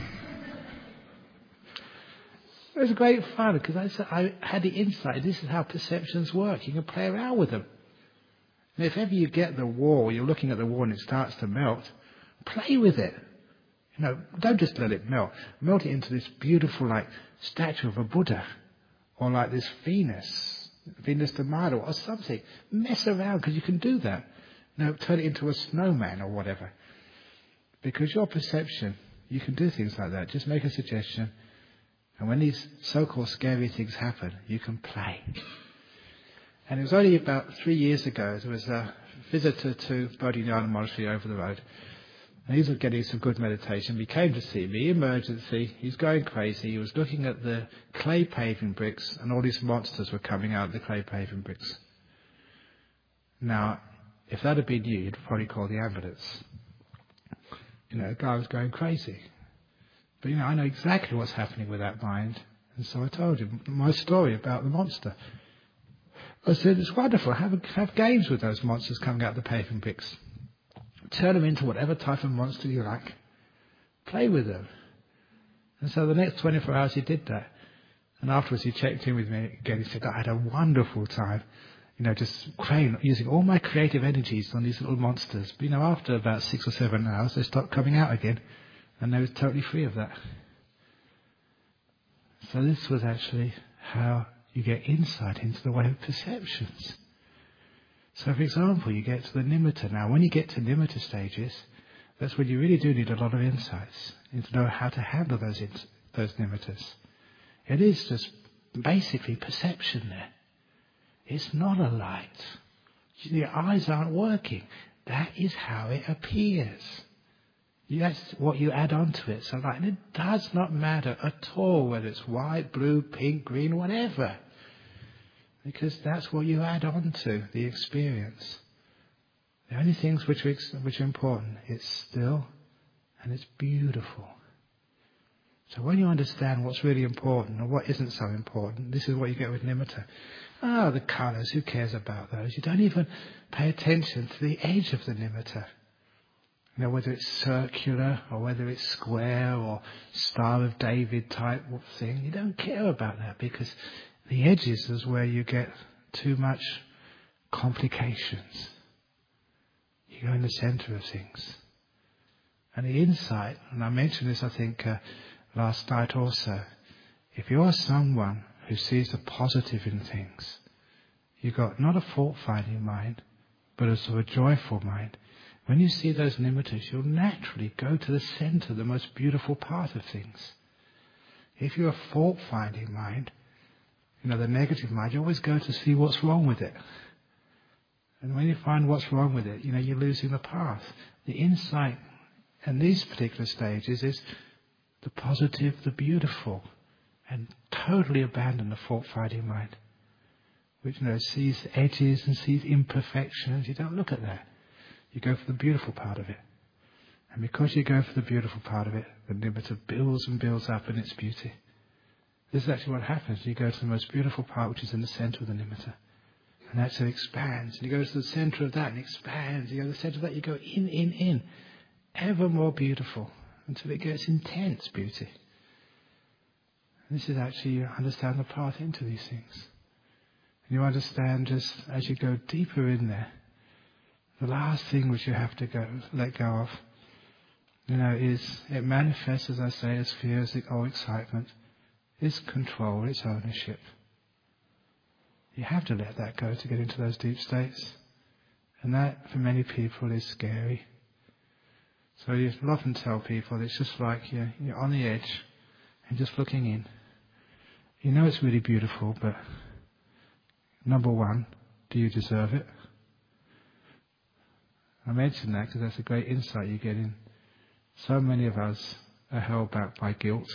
It was great fun because I had the insight. This is how perceptions work. You can play around with them. And if ever you get the wall, you're looking at the wall and it starts to melt, play with it. Don't just let it melt. Melt it into this beautiful, statue of a Buddha, or like this Venus de Milo, or something. Mess around because you can do that. Turn it into a snowman or whatever. Because your perception, you can do things like that. Just make a suggestion. And when these so-called scary things happen, you can play. And it was only about 3 years ago, there was a visitor to Bodhinyana Monastery over the road. And he was getting some good meditation. He came to see me, emergency. He's going crazy. He was looking at the clay paving bricks, and all these monsters were coming out of the clay paving bricks. Now, if that had been you, you'd probably call the ambulance. The guy was going crazy. But, I know exactly what's happening with that mind. And so I told him my story about the monster. I said, it's wonderful. Have games with those monsters coming out of the paving bricks. Turn them into whatever type of monster you like. Play with them. And so the next 24 hours he did that. And afterwards he checked in with me again. He said, I had a wonderful time. Just using all my creative energies on these little monsters. But, after about 6 or 7 hours, they stopped coming out again. And they were totally free of that. So this was actually how you get insight into the way of perceptions. So, for example, you get to the nimitta. Now, when you get to nimitta stages, that's when you really do need a lot of insights. You need to know how to handle those nimittas. It is just basically perception there. It's not a light. Your eyes aren't working. That is how it appears. That's what you add on to it. So, and it does not matter at all whether it's white, blue, pink, green, whatever. Because that's what you add on to the experience. The only things which are important, it's still and it's beautiful. So when you understand what's really important and what isn't so important, this is what you get with nimitta. The colours, who cares about those? You don't even pay attention to the edge of the nimitta. Whether it's circular or whether it's square or Star of David type thing, you don't care about that because the edges is where you get too much complications. You go in the centre of things. And the insight, and I mentioned this I think last night also, if you're someone who sees the positive in things, you've got not a fault-finding mind, but a sort of joyful mind. When you see those nimittas, you'll naturally go to the centre, the most beautiful part of things. If you're a fault-finding mind, the negative mind, you always go to see what's wrong with it. And when you find what's wrong with it, you're losing the path. The insight in these particular stages is the positive, the beautiful, and totally abandon the fault-finding mind, which sees edges and sees imperfections. You don't look at that. You go for the beautiful part of it. And because you go for the beautiful part of it, the nimitta builds and builds up in its beauty. This is actually what happens. You go to the most beautiful part, which is in the centre of the nimitta. And that's it expands. And you go to the centre of that and expands. You go to the centre of that, you go in. Ever more beautiful until it gets intense beauty. And this is actually, you understand the path into these things. And you understand just as you go deeper in there, the last thing which you have to let go of, is it manifests, as I say, as fear or excitement. It's control, it's ownership. You have to let that go to get into those deep states. And that, for many people, is scary. So you often tell people it's just like you're on the edge and just looking in. It's really beautiful, but number one, do you deserve it? I mention that because that's a great insight you get in. So many of us are held back by guilt.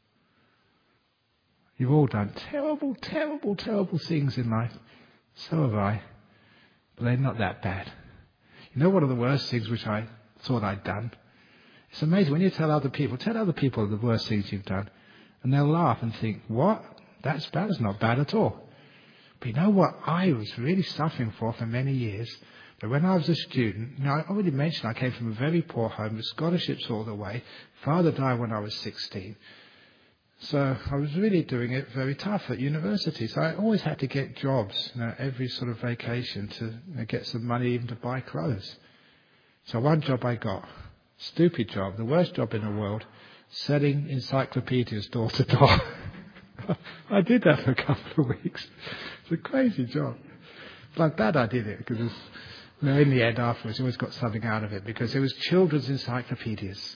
You've all done terrible, terrible, terrible things in life. So have I. But they're not that bad. One of the worst things which I thought I'd done. It's amazing when you tell other people the worst things you've done. And they'll laugh and think, what? That's not bad at all. But you know what I was really suffering for many years? But when I was a student, I already mentioned I came from a very poor home with scholarships all the way. Father died when I was 16. So I was really doing it very tough at university. So I always had to get jobs, every sort of vacation to get some money even to buy clothes. So one job I got, stupid job, the worst job in the world, selling encyclopedias door to door. I did that for a couple of weeks. It's a crazy job. But I'm glad I did it because in the end afterwards, you always got something out of it because it was children's encyclopedias.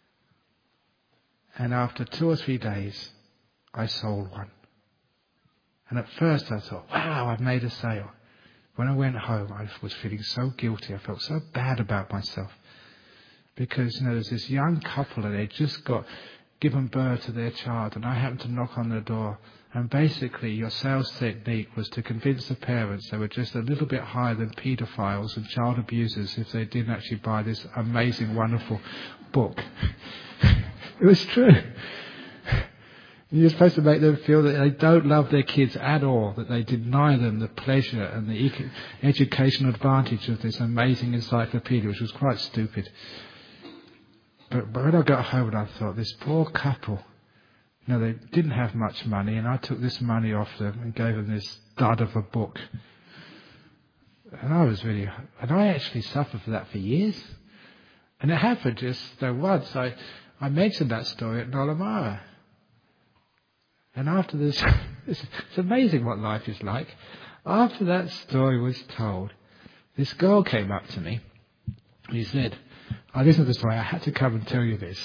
And after 2 or 3 days, I sold one. And at first I thought, wow, I've made a sale. When I went home, I was feeling so guilty. I felt so bad about myself. Because, there's this young couple and they just got given birth to their child. And I happened to knock on the door. And basically, your sales technique was to convince the parents they were just a little bit higher than paedophiles and child abusers if they didn't actually buy this amazing, wonderful book. It was true. You're supposed to make them feel that they don't love their kids at all, that they deny them the pleasure and the educational advantage of this amazing encyclopedia, which was quite stupid. But when I got home and I thought, this poor couple, they didn't have much money, and I took this money off them and gave them this dud of a book. And I actually suffered for that for years. And it happened just once. I mentioned that story at Nolamara. And after this, it's amazing what life is like. After that story was told, this girl came up to me. He said, I listened to the story, I had to come and tell you this.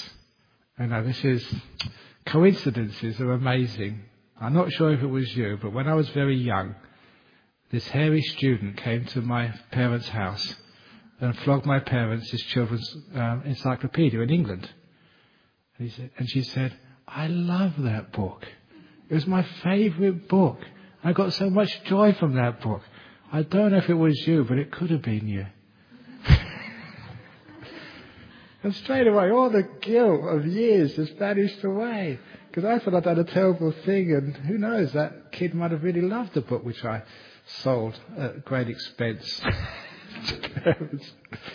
Coincidences are amazing. I'm not sure if it was you, but when I was very young, this hairy student came to my parents' house and flogged my parents' children's encyclopedia in England. And she said, I love that book. It was my favourite book. I got so much joy from that book. I don't know if it was you, but it could have been you. And straight away, all the guilt of years just vanished away. Because I thought I'd done a terrible thing, and who knows, that kid might have really loved the book which I sold at great expense to parents.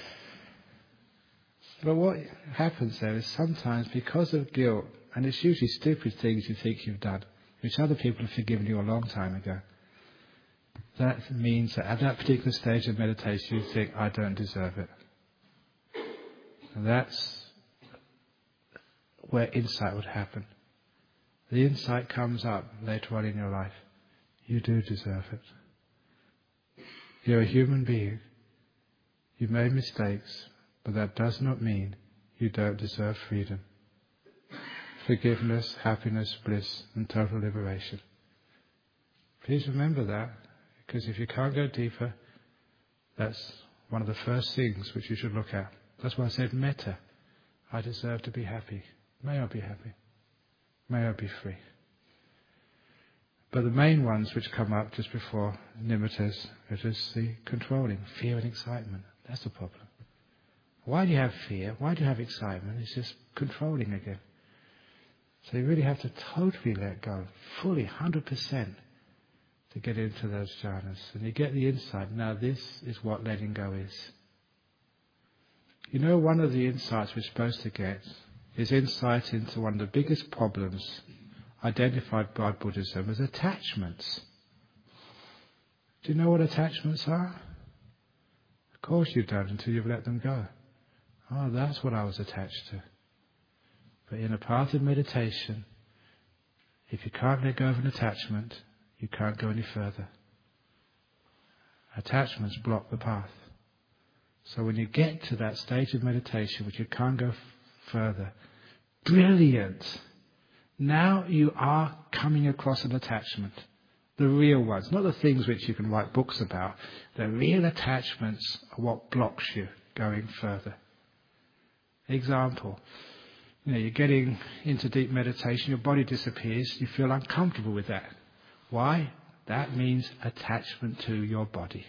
But what happens there is sometimes because of guilt, and it's usually stupid things you think you've done, which other people have forgiven you a long time ago, that means that at that particular stage of meditation you think, I don't deserve it. And that's where insight would happen. The insight comes up later on in your life. You do deserve it. You're a human being. You've made mistakes, but that does not mean you don't deserve freedom, forgiveness, happiness, bliss, and total liberation. Please remember that, because if you can't go deeper, that's one of the first things which you should look at. That's why I said metta. I deserve to be happy. May I be happy. May I be free. But the main ones which come up just before nimittas are just the controlling, fear and excitement. That's the problem. Why do you have fear? Why do you have excitement? It's just controlling again. So you really have to totally let go, fully, 100%, to get into those jhanas. And you get the insight. Now this is what letting go is. One of the insights we're supposed to get is insight into one of the biggest problems identified by Buddhism as attachments. Do you know what attachments are? Of course you don't until you've let them go. Oh, that's what I was attached to. But in a path of meditation, if you can't let go of an attachment, you can't go any further. Attachments block the path. So when you get to that stage of meditation, which you can't go further, brilliant! Now you are coming across an attachment. The real ones, not the things which you can write books about. The real attachments are what blocks you going further. Example, you're getting into deep meditation, your body disappears, you feel uncomfortable with that. Why? That means attachment to your body.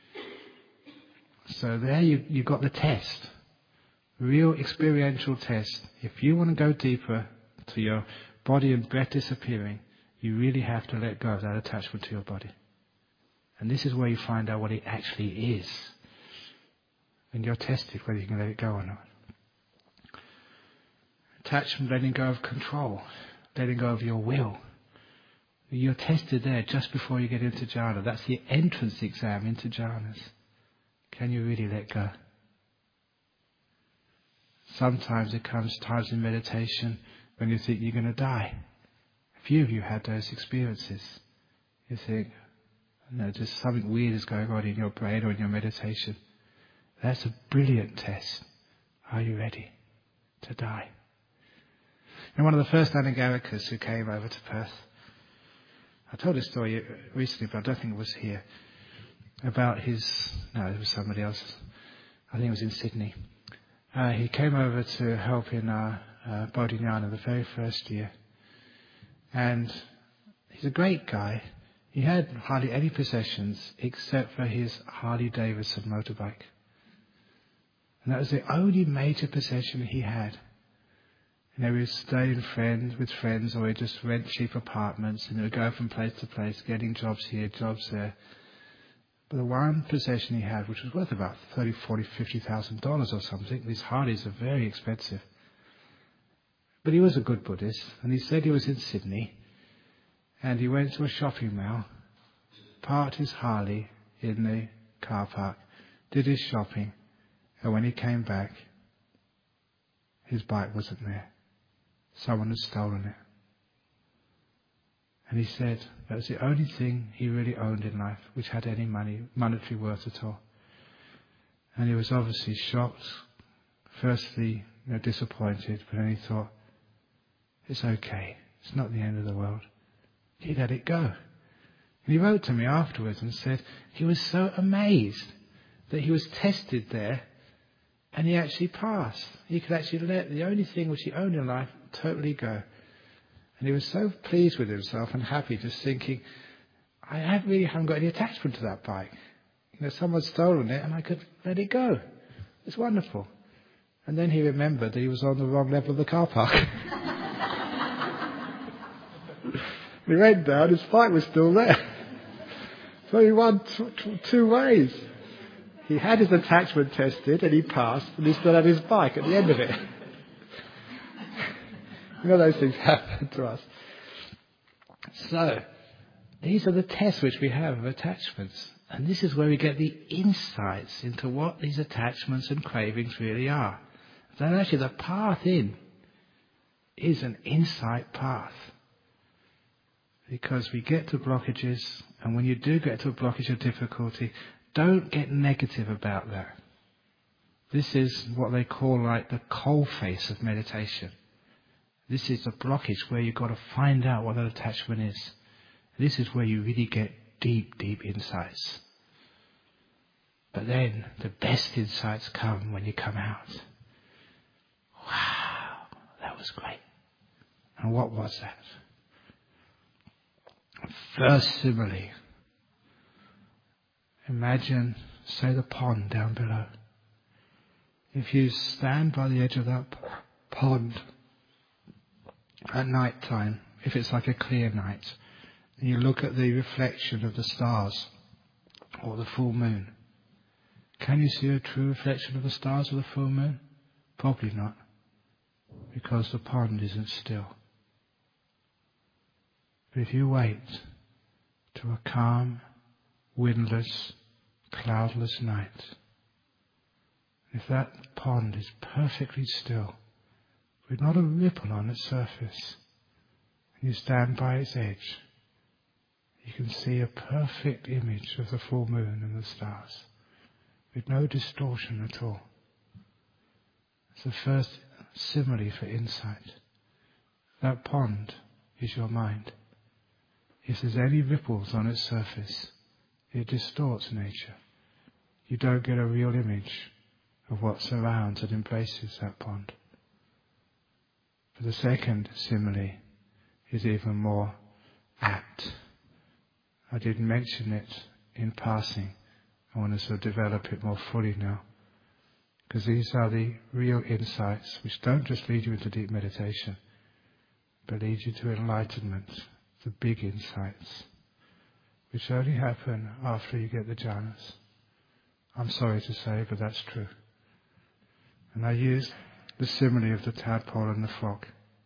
So there you've got the test, real experiential test. If you want to go deeper to your body and breath disappearing, you really have to let go of that attachment to your body. And this is where you find out what it actually is. And you're tested whether you can let it go or not. Attachment, letting go of control, letting go of your will. You're tested there just before you get into jhana. That's the entrance exam into jhanas. Can you really let go? Sometimes it comes times in meditation when you think you're going to die. A few of you had those experiences. You think, just something weird is going on in your brain or in your meditation. That's a brilliant test. Are you ready to die? And one of the first Anagarikas who came over to Perth, I told this story recently, but I don't think it was here, about it was somebody else. I think it was in Sydney. He came over to help in our Bodhinyana the very first year. And he's a great guy. He had hardly any possessions except for his Harley Davidson motorbike. And that was the only major possession he had. He would stay with friends, or he'd just rent cheap apartments, and he would go from place to place, getting jobs here, jobs there. But the one possession he had, which was worth about $30,000, $40,000, $50,000 or something, these Harleys are very expensive. But he was a good Buddhist, and he said he was in Sydney, and he went to a shopping mall, parked his Harley in the car park, did his shopping, and when he came back, his bike wasn't there. Someone had stolen it. And he said that was the only thing he really owned in life which had any monetary worth at all. And he was obviously shocked, firstly disappointed, but then he thought, it's okay, it's not the end of the world. He let it go. And he wrote to me afterwards and said he was so amazed that he was tested there and he actually passed. He could actually let the only thing which he owned in life totally go. And he was so pleased with himself and happy, just thinking, I haven't got any attachment to that bike. Someone's stolen it and I could let it go. It's wonderful. And then he remembered that he was on the wrong level of the car park. He went down, his bike was still there. So he won two ways. He had his attachment tested and he passed, and he still had his bike at the end of it. Those things happen to us. So, these are the tests which we have of attachments. And this is where we get the insights into what these attachments and cravings really are. So actually the path in is an insight path. Because we get to blockages, and when you do get to a blockage of difficulty, don't get negative about that. This is what they call like the cold face of meditation. This is the blockage where you've got to find out what that attachment is. This is where you really get deep, deep insights. But then the best insights come when you come out. Wow, that was great. And what was that? First simile. Imagine, say, the pond down below. If you stand by the edge of that pond at night time, if it's like a clear night, and you look at the reflection of the stars or the full moon, can you see a true reflection of the stars or the full moon? Probably not, because the pond isn't still. But if you wait to a calm, windless, cloudless night, if that pond is perfectly still, with not a ripple on its surface, and you stand by its edge, you can see a perfect image of the full moon and the stars, with no distortion at all. It's the first simile for insight. That pond is your mind. If there's any ripples on its surface, it distorts nature. You don't get a real image of what surrounds and embraces that pond. But the second simile is even more apt. I did mention it in passing. I want to sort of develop it more fully now. Because these are the real insights which don't just lead you into deep meditation, but lead you to enlightenment, the big insights, which only happen after you get the jhanas. I'm sorry to say, but that's true. And I use the simile of the tadpole and the frog.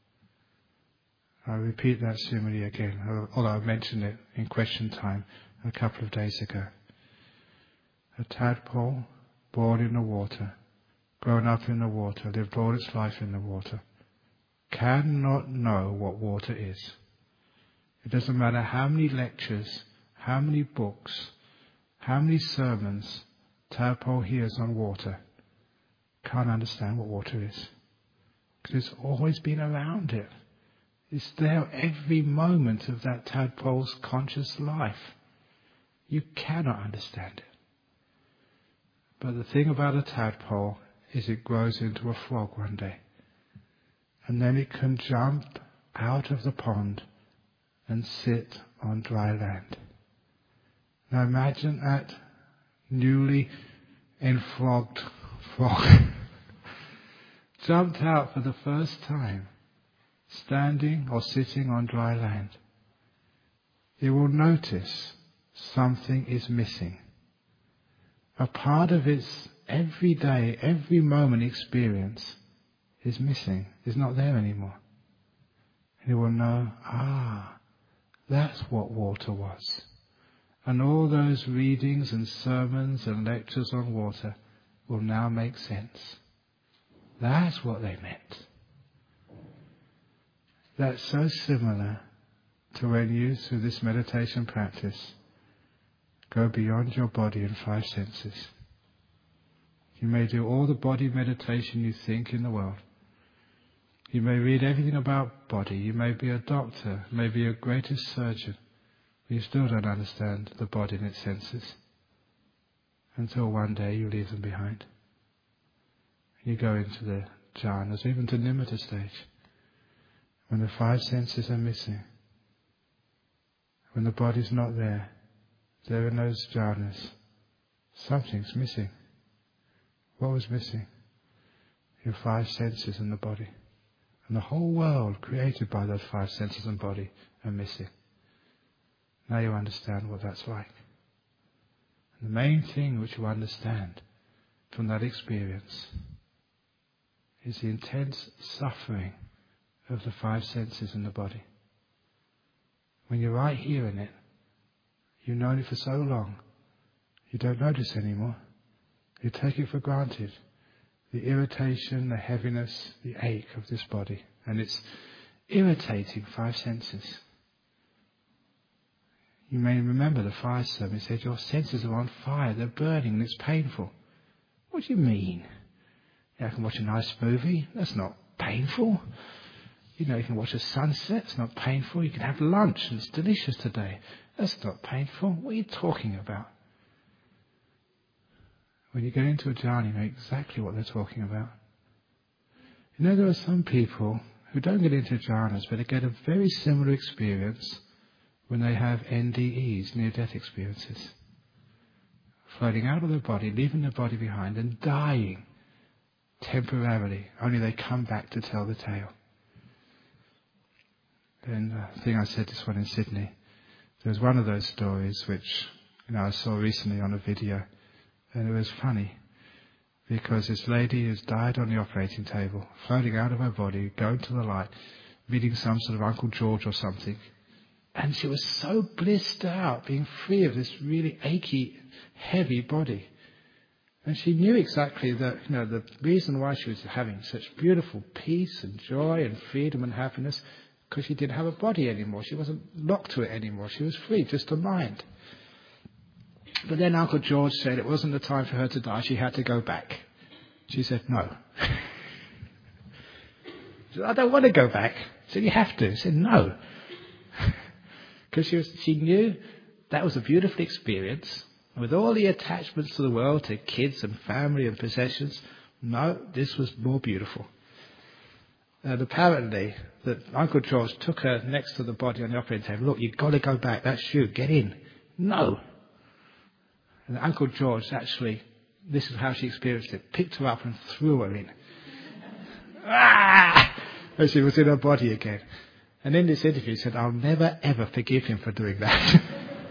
I repeat that simile again, although I mentioned it in question time a couple of days ago. A tadpole born in the water, grown up in the water, lived all its life in the water, cannot know what water is. It doesn't matter how many lectures, how many books, how many sermons tadpole hears on water, can't understand what water is. Because it's always been around it. It's there every moment of that tadpole's conscious life. You cannot understand it. But the thing about a tadpole is it grows into a frog one day. And then it can jump out of the pond and sit on dry land. Now imagine that newly enfrogged frog jumped out for the first time, standing or sitting on dry land. It will notice something is missing. A part of its everyday, every moment experience is missing, is not there anymore. And it will know, that's what water was. And all those readings and sermons and lectures on water will now make sense. That's what they meant. That's so similar to when you, through this meditation practice, go beyond your body and five senses. You may do all the body meditation you think in the world. You may read everything about body. You may be a doctor, may be a greatest surgeon. But you still don't understand the body and its senses. Until one day you leave them behind. You go into the jhanas, even to nimitta stage. When the five senses are missing. When the body's not there. There in those jhanas. Something's missing. What was missing? Your five senses and the body. And the whole world created by those five senses and body are missing. Now you understand what that's like. And the main thing which you understand from that experience is the intense suffering of the five senses in the body. When you're right here in it, you've known it for so long, you don't notice anymore. You take it for granted. The irritation, the heaviness, the ache of this body. And it's irritating five senses. You may remember the fire sermon. It said your senses are on fire, they're burning and it's painful. What do you mean? I can watch a nice movie, that's not painful. You can watch a sunset, it's not painful. You can have lunch and it's delicious today. That's not painful. What are you talking about? When you get into a jhana, you know exactly what they're talking about. There are some people who don't get into jhanas, but they get a very similar experience when they have NDEs, near-death experiences. Floating out of their body, leaving their body behind and dying temporarily. Only they come back to tell the tale. And I think I said this one in Sydney. There was one of those stories which I saw recently on a video. And it was funny, because this lady has died on the operating table, floating out of her body, going to the light, meeting some sort of Uncle George or something. And she was so blissed out, being free of this really achy, heavy body. And she knew exactly that, the reason why she was having such beautiful peace and joy and freedom and happiness, because she didn't have a body anymore. She wasn't locked to it anymore. She was free, just a mind. But then Uncle George said it wasn't the time for her to die. She had to go back. She said, no. She said, I don't want to go back. She said, you have to. She said, no. Because she knew that was a beautiful experience. With all the attachments to the world, to kids and family and possessions, no, this was more beautiful. And apparently, that Uncle George took her next to the body on the operating table. Look, you've got to go back. That's you. Get in. No. And Uncle George actually, this is how she experienced it, picked her up and threw her in. And she was in her body again. And in this interview he said, I'll never ever forgive him for doing that.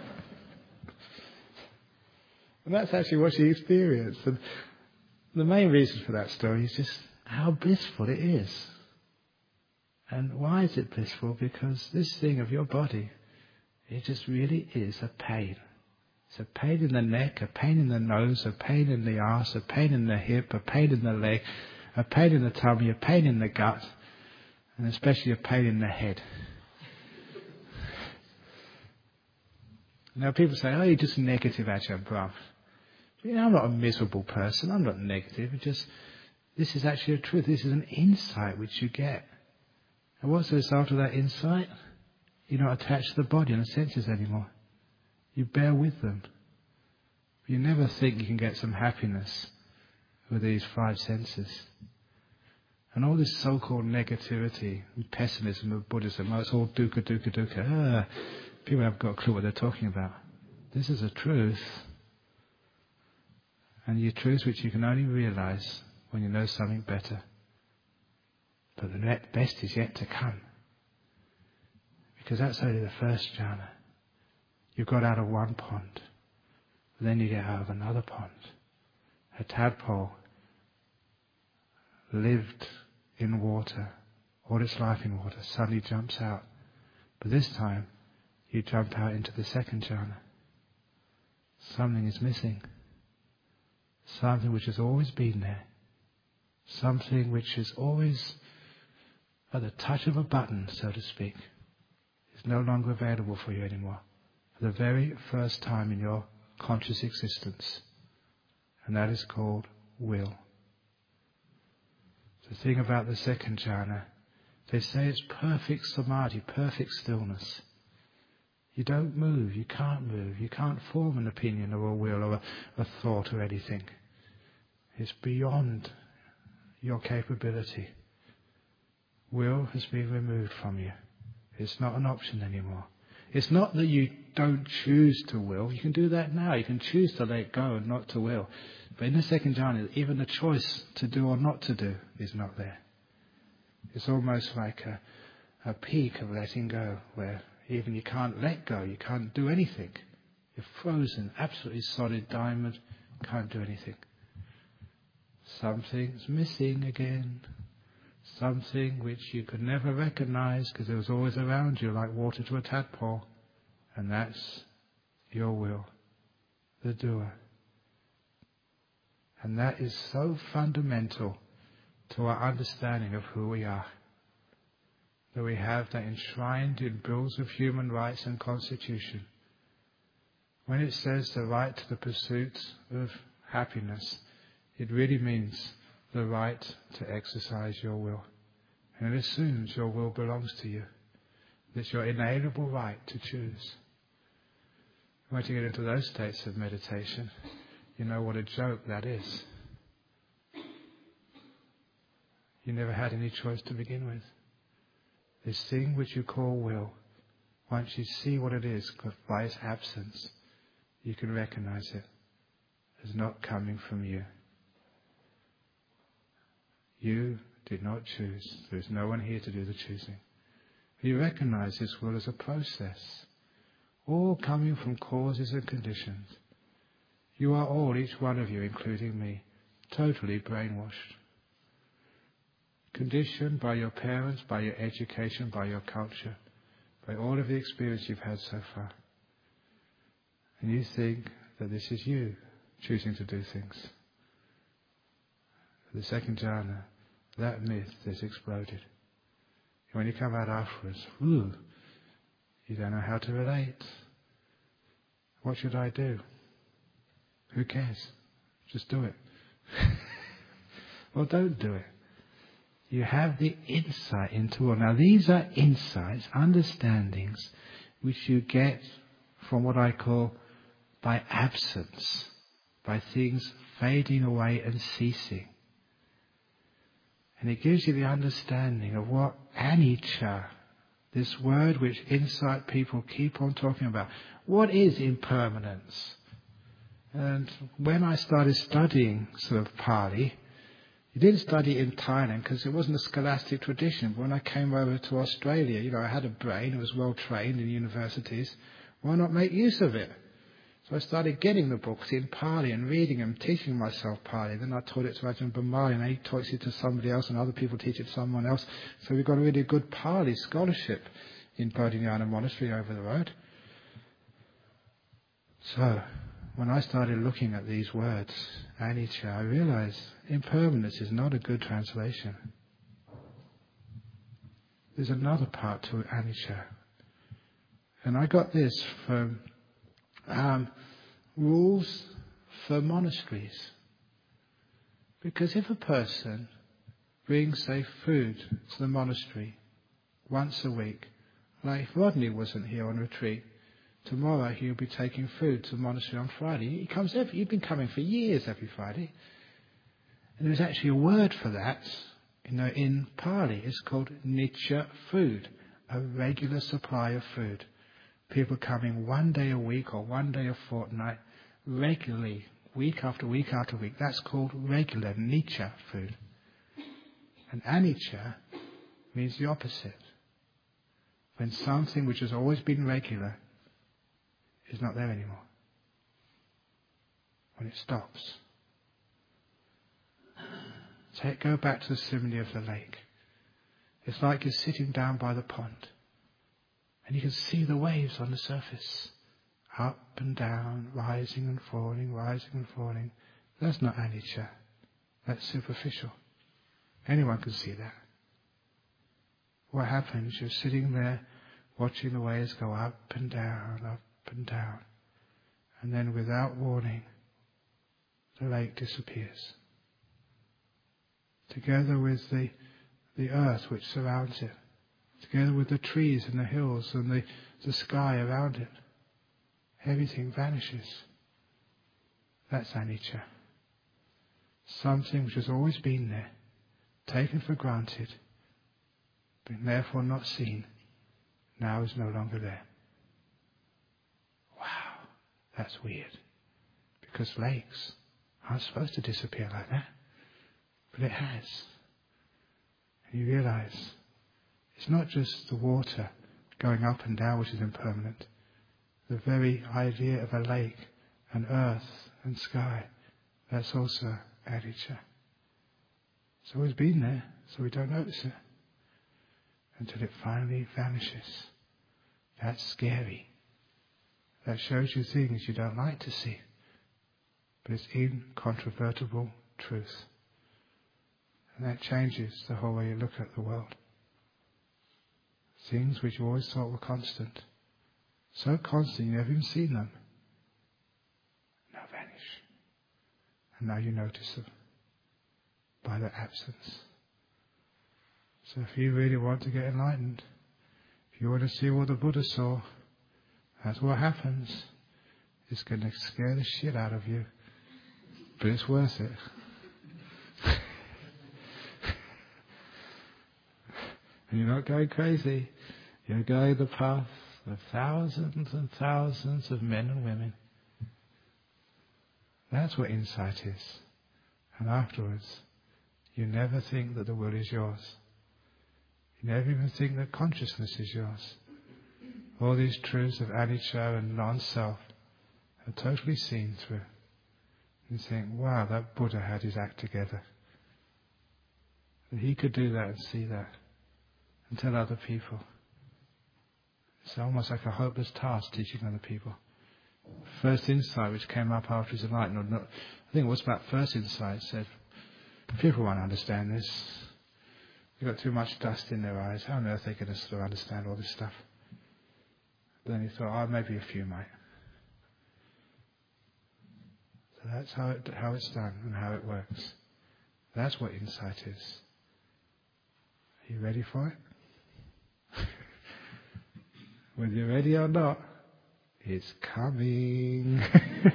And that's actually what she experienced. And the main reason for that story is just how blissful it is. And why is it blissful? Because this thing of your body, it just really is a pain. It's a pain in the neck, a pain in the nose, a pain in the arse, a pain in the hip, a pain in the leg, a pain in the tummy, a pain in the gut, and especially a pain in the head. Now people say, oh, you're just negative, Ajahn Brahm. I'm not a miserable person, I'm not negative, this is actually a truth, this is an insight which you get. And what's the result of that insight? You're not attached to the body and the senses anymore. You bear with them. You never think you can get some happiness with these five senses. And all this so-called negativity and pessimism of Buddhism, it's all dukkha, dukkha, dukkha. People haven't got a clue what they're talking about. This is a truth. And your truth which you can only realize when you know something better. But the best is yet to come. Because that's only the first jhana. You got out of one pond. Then you get out of another pond. A tadpole lived in water, all its life in water, suddenly jumps out. But this time, you jump out into the second jhana. Something is missing. Something which has always been there. Something which is always at the touch of a button, so to speak, is no longer available for you anymore. For the very first time in your conscious existence. And that is called will. The thing about the second jhana, they say it's perfect samadhi, perfect stillness. You don't move, you can't form an opinion or a will or a thought or anything. It's beyond your capability. Will has been removed from you. It's not an option anymore. It's not that you don't choose to will. You can do that now. You can choose to let go and not to will. But in the second jhana, even the choice to do or not to do is not there. It's almost like a peak of letting go, where even you can't let go, you can't do anything. You're frozen, absolutely solid diamond, can't do anything. Something's missing again. Something which you could never recognize because it was always around you like water to a tadpole. And that's your will, the doer. And that is so fundamental to our understanding of who we are. That we have that enshrined in bills of human rights and constitution. When it says the right to the pursuit of happiness, it really means the right to exercise your will. And it assumes your will belongs to you. It's your inalienable right to choose. Once you get into those states of meditation, you know what a joke that is. You never had any choice to begin with. This thing which you call will, once you see what it is by its absence, you can recognize it as not coming from you. You did not choose. There is no one here to do the choosing. You recognize this will as a process, all coming from causes and conditions. You are all, each one of you, including me, totally brainwashed. Conditioned by your parents, by your education, by your culture, by all of the experience you've had so far. And you think that this is you choosing to do things. The second jhana, that myth is exploded. When you come out afterwards, you don't know how to relate. What should I do? Who cares? Just do it. Well, don't do it. You have the insight into all. Now, these are insights, understandings, which you get from what I call by absence, by things fading away and ceasing. And it gives you the understanding of what anicca, this word which insight people keep on talking about. What is impermanence? And when I started studying sort of Pali, You didn't study in Thailand because it wasn't a scholastic tradition. But when I came over to Australia, I had a brain, I was well trained in universities. Why not make use of it? So I started getting the books in Pali and reading them, teaching myself Pali. Then I taught it to Ajahn Brahmali, and he taught it to somebody else, and other people teach it to someone else. So we've got a really good Pali scholarship in Bodhinyana Monastery over the road. So when I started looking at these words, anicca, I realized impermanence is not a good translation. There's another part to anicca. And I got this from rules for monasteries. Because if a person brings, say, food to the monastery once a week, like if Rodney wasn't here on retreat, tomorrow he'll be taking food to the monastery on Friday. He's been coming for years every Friday. And there's actually a word for that, in Pali. It's called nitya food, a regular supply of food. People coming one day a week or one day a fortnight, regularly, week after week after week. That's called regular nitya food. And anicca means the opposite. When something which has always been regular is not there anymore. When it stops. Go back to the simile of the lake. It's like you're sitting down by the pond and you can see the waves on the surface. Up and down, rising and falling, rising and falling. That's not anicca. That's superficial. Anyone can see that. What happens? You're sitting there watching the waves go up and down, up and down. And then without warning, the lake disappears. Together with the earth which surrounds it. Together with the trees and the hills and the sky around it. Everything vanishes. That's anicca. Something which has always been there, taken for granted, but therefore not seen, now is no longer there. Wow, that's weird. Because lakes aren't supposed to disappear like that. But it has. And you realize it's not just the water going up and down which is impermanent. The very idea of a lake and earth and sky, that's also anicca. It's always been there, so we don't notice it until it finally vanishes. That's scary. That shows you things you don't like to see. But it's incontrovertible truth. And that changes the whole way you look at the world. Things which you always thought were constant. So constant you never even seen them. Now vanish. And now you notice them by their absence. So if you really want to get enlightened, if you want to see what the Buddha saw, that's what happens. It's going to scare the shit out of you. But it's worth it. And you're not going crazy. You're going the path of thousands and thousands of men and women. That's what insight is. And afterwards, you never think that the will is yours. You never even think that consciousness is yours. All these truths of anicca and non-self are totally seen through. You think, wow, that Buddha had his act together. That he could do that and see that. And tell other people. It's almost like a hopeless task teaching other people. First insight which came up after his enlightenment, I think it was about first insight, said, people won't understand this. They've got too much dust in their eyes. How on earth are they going to sort of understand all this stuff? Then he thought, maybe a few might. So that's how it's done and how it works. That's what insight is. Are you ready for it? Whether you're ready or not, it's coming.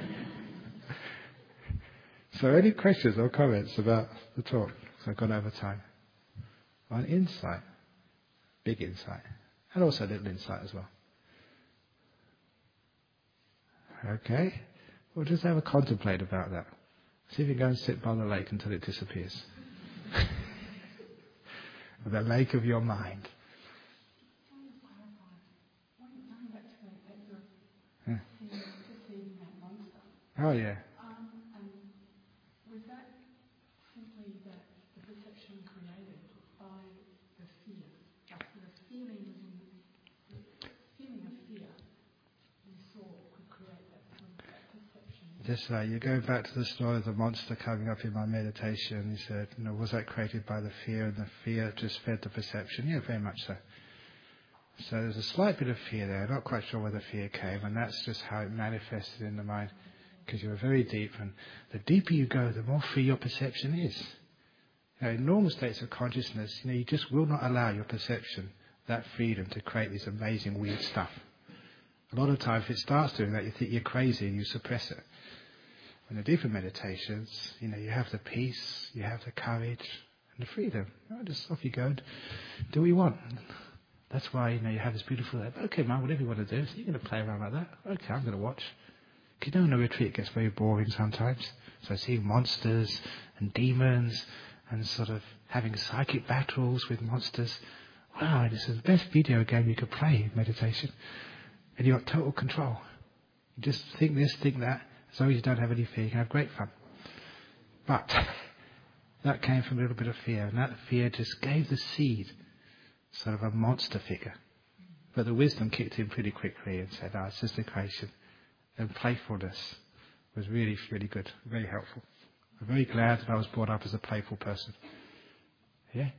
So any questions or comments about the talk? So I've gone over time. On insight, big insight, and also little insight as well. Okay, we'll just have a contemplate about that. See if you go and sit by the lake until it disappears. the lake of your mind. Yeah. Oh yeah. Was that simply that the perception created by the fear? Like the feeling was in the feeling of fear you saw could create that perception. Just like you go back to the story of the monster coming up in my meditation, you said, was that created by the fear, and the fear just fed the perception? Yeah, very much so. So there's a slight bit of fear there, not quite sure where the fear came, and that's just how it manifested in the mind, because you were very deep, and the deeper you go, the more free your perception is. In normal states of consciousness, you just will not allow your perception that freedom to create this amazing weird stuff. A lot of times if it starts doing that, you think you're crazy and you suppress it. In the deeper meditations, you have the peace, you have the courage and the freedom. Just off you go, do what you want. That's why, you have this beautiful, okay, man, whatever you want to do, so you're going to play around like that. Okay, I'm going to watch. Because in a retreat it gets very boring sometimes. So seeing monsters and demons and sort of having psychic battles with monsters. Wow, this is the best video game you could play in meditation. And you've got total control. You just think this, think that. As long as you don't have any fear, you can have great fun. But that came from a little bit of fear. And that fear just gave the seed sort of a monster figure. But the wisdom kicked in pretty quickly and said, it's just a creation. And playfulness was really, really good, very helpful. I'm very glad that I was brought up as a playful person. Yeah?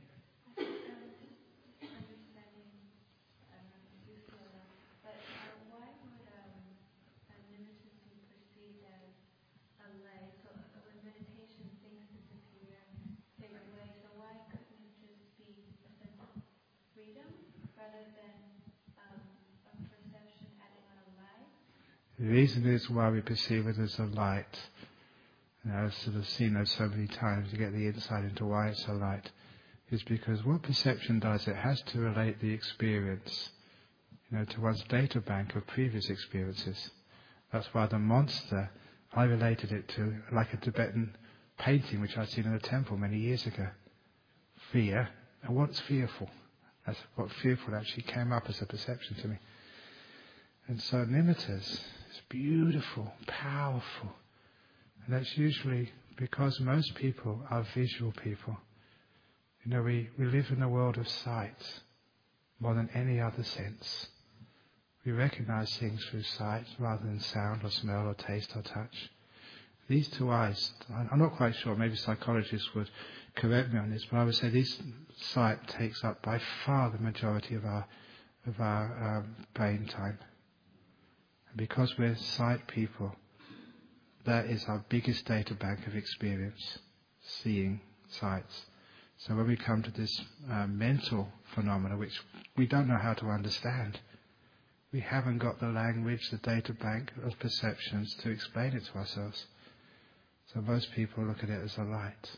The reason is why we perceive it as a light. I've sort of seen that so many times, you get the insight into why it's a light, is because what perception does, it has to relate the experience, to one's data bank of previous experiences. That's why the monster, I related it to like a Tibetan painting which I'd seen in a temple many years ago. Fear, and what's fearful? That's what fearful actually came up as a perception to me. And so nimittas is beautiful, powerful. And that's usually because most people are visual people. We live in a world of sight more than any other sense. We recognize things through sight rather than sound or smell or taste or touch. These two eyes, I'm not quite sure, maybe psychologists would correct me on this, but I would say sight takes up by far the majority of our brain time. And because we're sight people, that is our biggest data bank of experience, seeing sights. So when we come to this mental phenomena, which we don't know how to understand, we haven't got the language, the data bank of perceptions to explain it to ourselves. So most people look at it as a light.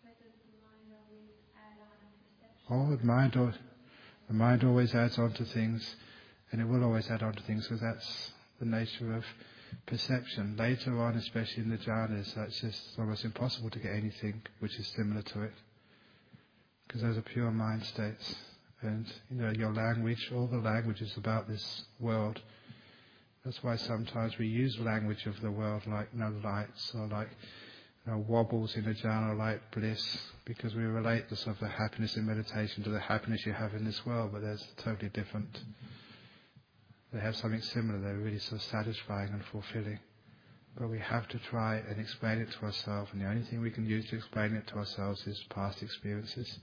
The mind always adds on to things, and it will always add on to things, because that's the nature of perception. Later on, especially in the jhanas, that's just almost impossible to get anything which is similar to it, because those are pure mind states. And your language, all the languages about this world, that's why sometimes we use language of the world like lights, or like wobbles in a jhana, like bliss, because we relate the sort of the happiness in meditation to the happiness you have in this world, but there's totally different. They have something similar. They're really so satisfying and fulfilling. But we have to try and explain it to ourselves, and the only thing we can use to explain it to ourselves is past experiences.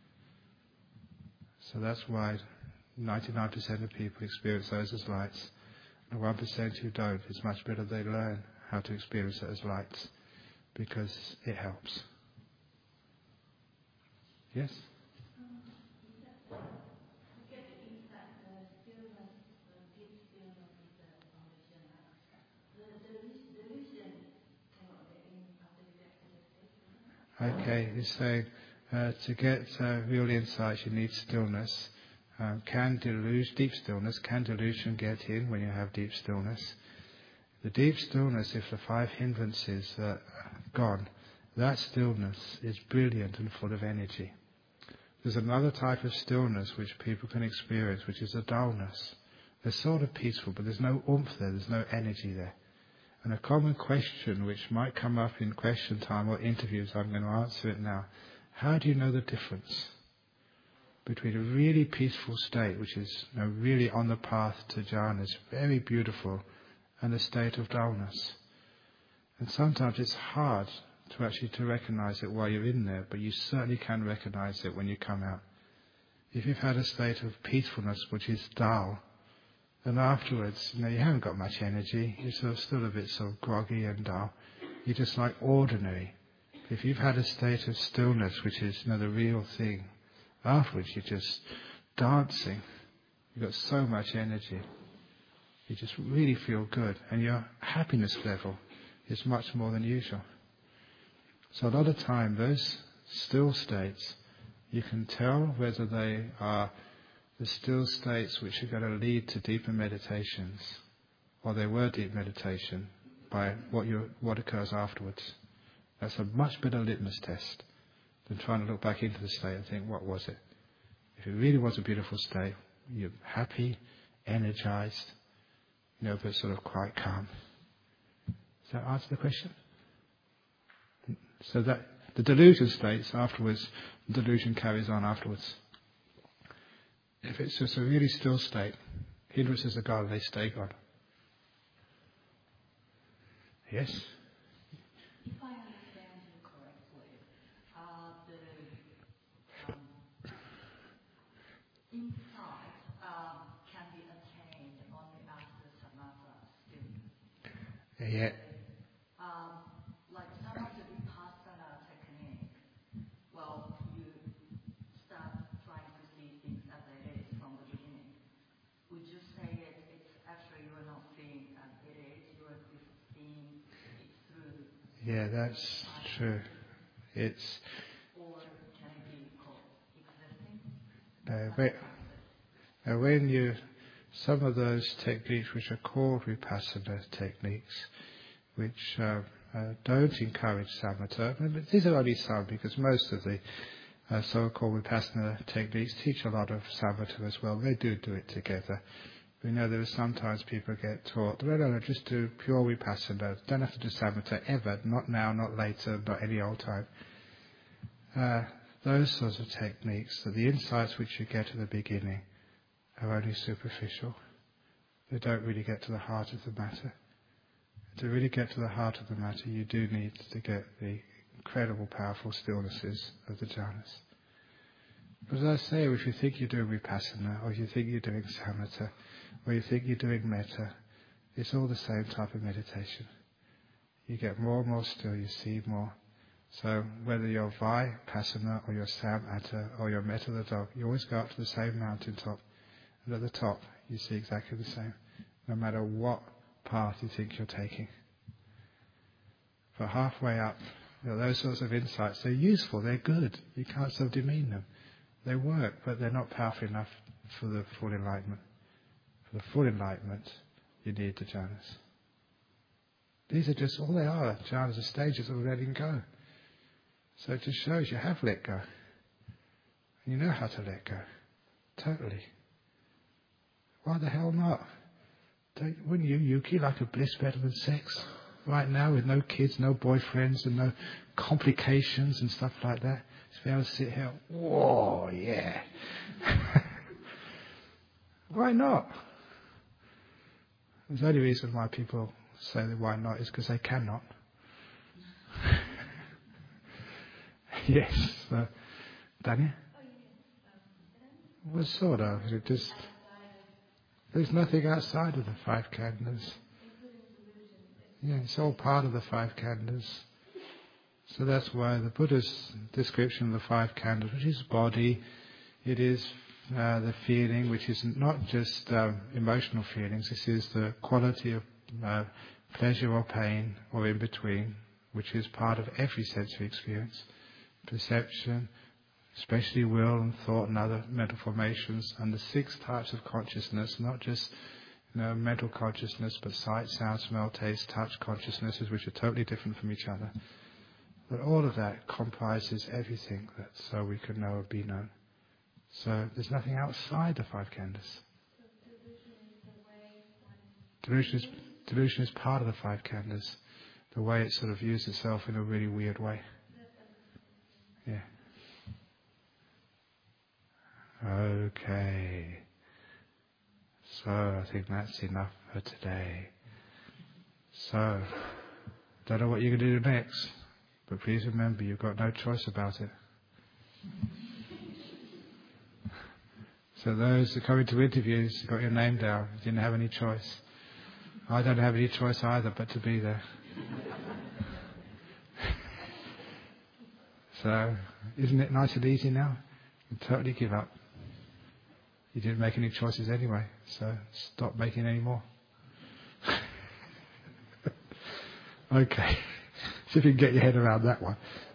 So that's why 99% of people experience those as lights, and 1% who don't. It's much better they learn how to experience it as lights, because it helps. Yes? Okay, he's saying to get real insight you need stillness. Deep stillness, can delusion get in when you have deep stillness? The deep stillness, if the 5 hindrances are gone, that stillness is brilliant and full of energy. There's another type of stillness which people can experience, which is a dullness. They're sort of peaceful, but there's no oomph there, there's no energy there. And a common question which might come up in question time or interviews, I'm going to answer it now. How do you know the difference between a really peaceful state, which is really on the path to jhana, is very beautiful, and a state of dullness? And sometimes it's hard to actually recognize it while you're in there, but you certainly can recognize it when you come out. If you've had a state of peacefulness which is dull, and afterwards, you haven't got much energy, you're sort of still a bit sort of groggy and dull. You're just like ordinary. If you've had a state of stillness, which is the real thing, afterwards you're just dancing. You've got so much energy. You just really feel good, and your happiness level is much more than usual. So a lot of time, those still states, you can tell whether they are the still states which are going to lead to deeper meditations, or they were deep meditation, by what occurs afterwards. That's a much better litmus test than trying to look back into the state and think, what was it? If it really was a beautiful state, you're happy, energized, but sort of quite calm. Does that answer the question? So that the delusion states afterwards, the delusion carries on afterwards. If it's just a really still state, hindrances are gone, they stay gone. Yes? If I understand you correctly, the insight can be attained only after samatha stillness. Yeah. Like some of the vipassana technique, well, you start trying to see things as it is from the beginning. Would you say it's actually you are not seeing as it is, you are just seeing it through? Yeah, that's true. It's Or can it be called existing? when some of those techniques which are called vipassana techniques, which don't encourage samatha, but these are only some, because most of the so-called vipassana techniques teach a lot of samatha as well. They do it together. We know there are sometimes people get taught, no, just do pure vipassana, don't have to do samatha ever, not now, not later, not any old time. Those sorts of techniques, that the insights which you get at the beginning are only superficial. They don't really get to the heart of the matter. To really get to the heart of the matter, you do need to get the incredible, powerful stillnesses of the jhanas. But as I say, if you think you're doing vipassana, or you think you're doing samatha, or you think you're doing metta, it's all the same type of meditation. You get more and more still, you see more. So whether you're vipassana, or you're samatha, or you're metta the dog, you always go up to the same mountain top. And at the top, you see exactly the same, no matter what path you think you're taking. But halfway up, those sorts of insights, they're useful, they're good. You can't so demean them. They work, but they're not powerful enough for the full enlightenment. For the full enlightenment, you need the jhanas. These are just all they are. Jhanas are stages of letting go. So it just shows you have let go. And you know how to let go. Totally. Why the hell not? Wouldn't you, Yuki, like a bliss better than sex? Right now, with no kids, no boyfriends, and no complications and stuff like that. Just be able to sit here, whoa, yeah. Why not? The only reason why people say that why not is because they cannot. Yes. Daniel? Well, sort of. It just... There's nothing outside of the five khandhas. Yeah, it's all part of the five khandhas. So that's why the Buddha's description of the five khandhas, which is body, it is the feeling, which is not just emotional feelings. This is the quality of pleasure or pain or in between, which is part of every sensory experience. Perception, especially will and thought and other mental formations, and the 6 types of consciousness, not just mental consciousness, but sight, sound, smell, taste, touch consciousnesses, which are totally different from each other. But all of that comprises everything that so we can know or be known. So there's nothing outside the five khandhas. Delusion is part of the five khandhas. The way it sort of views itself in a really weird way. Yeah. Okay. So I think that's enough for today. So, don't know what you're going to do next, but please remember you've got no choice about it. So those that come into interviews, got your name down, you didn't have any choice. I don't have any choice either but to be there. So, isn't it nice and easy now? You can totally give up. You didn't make any choices anyway, so stop making any more. Okay. See if you can get your head around that one.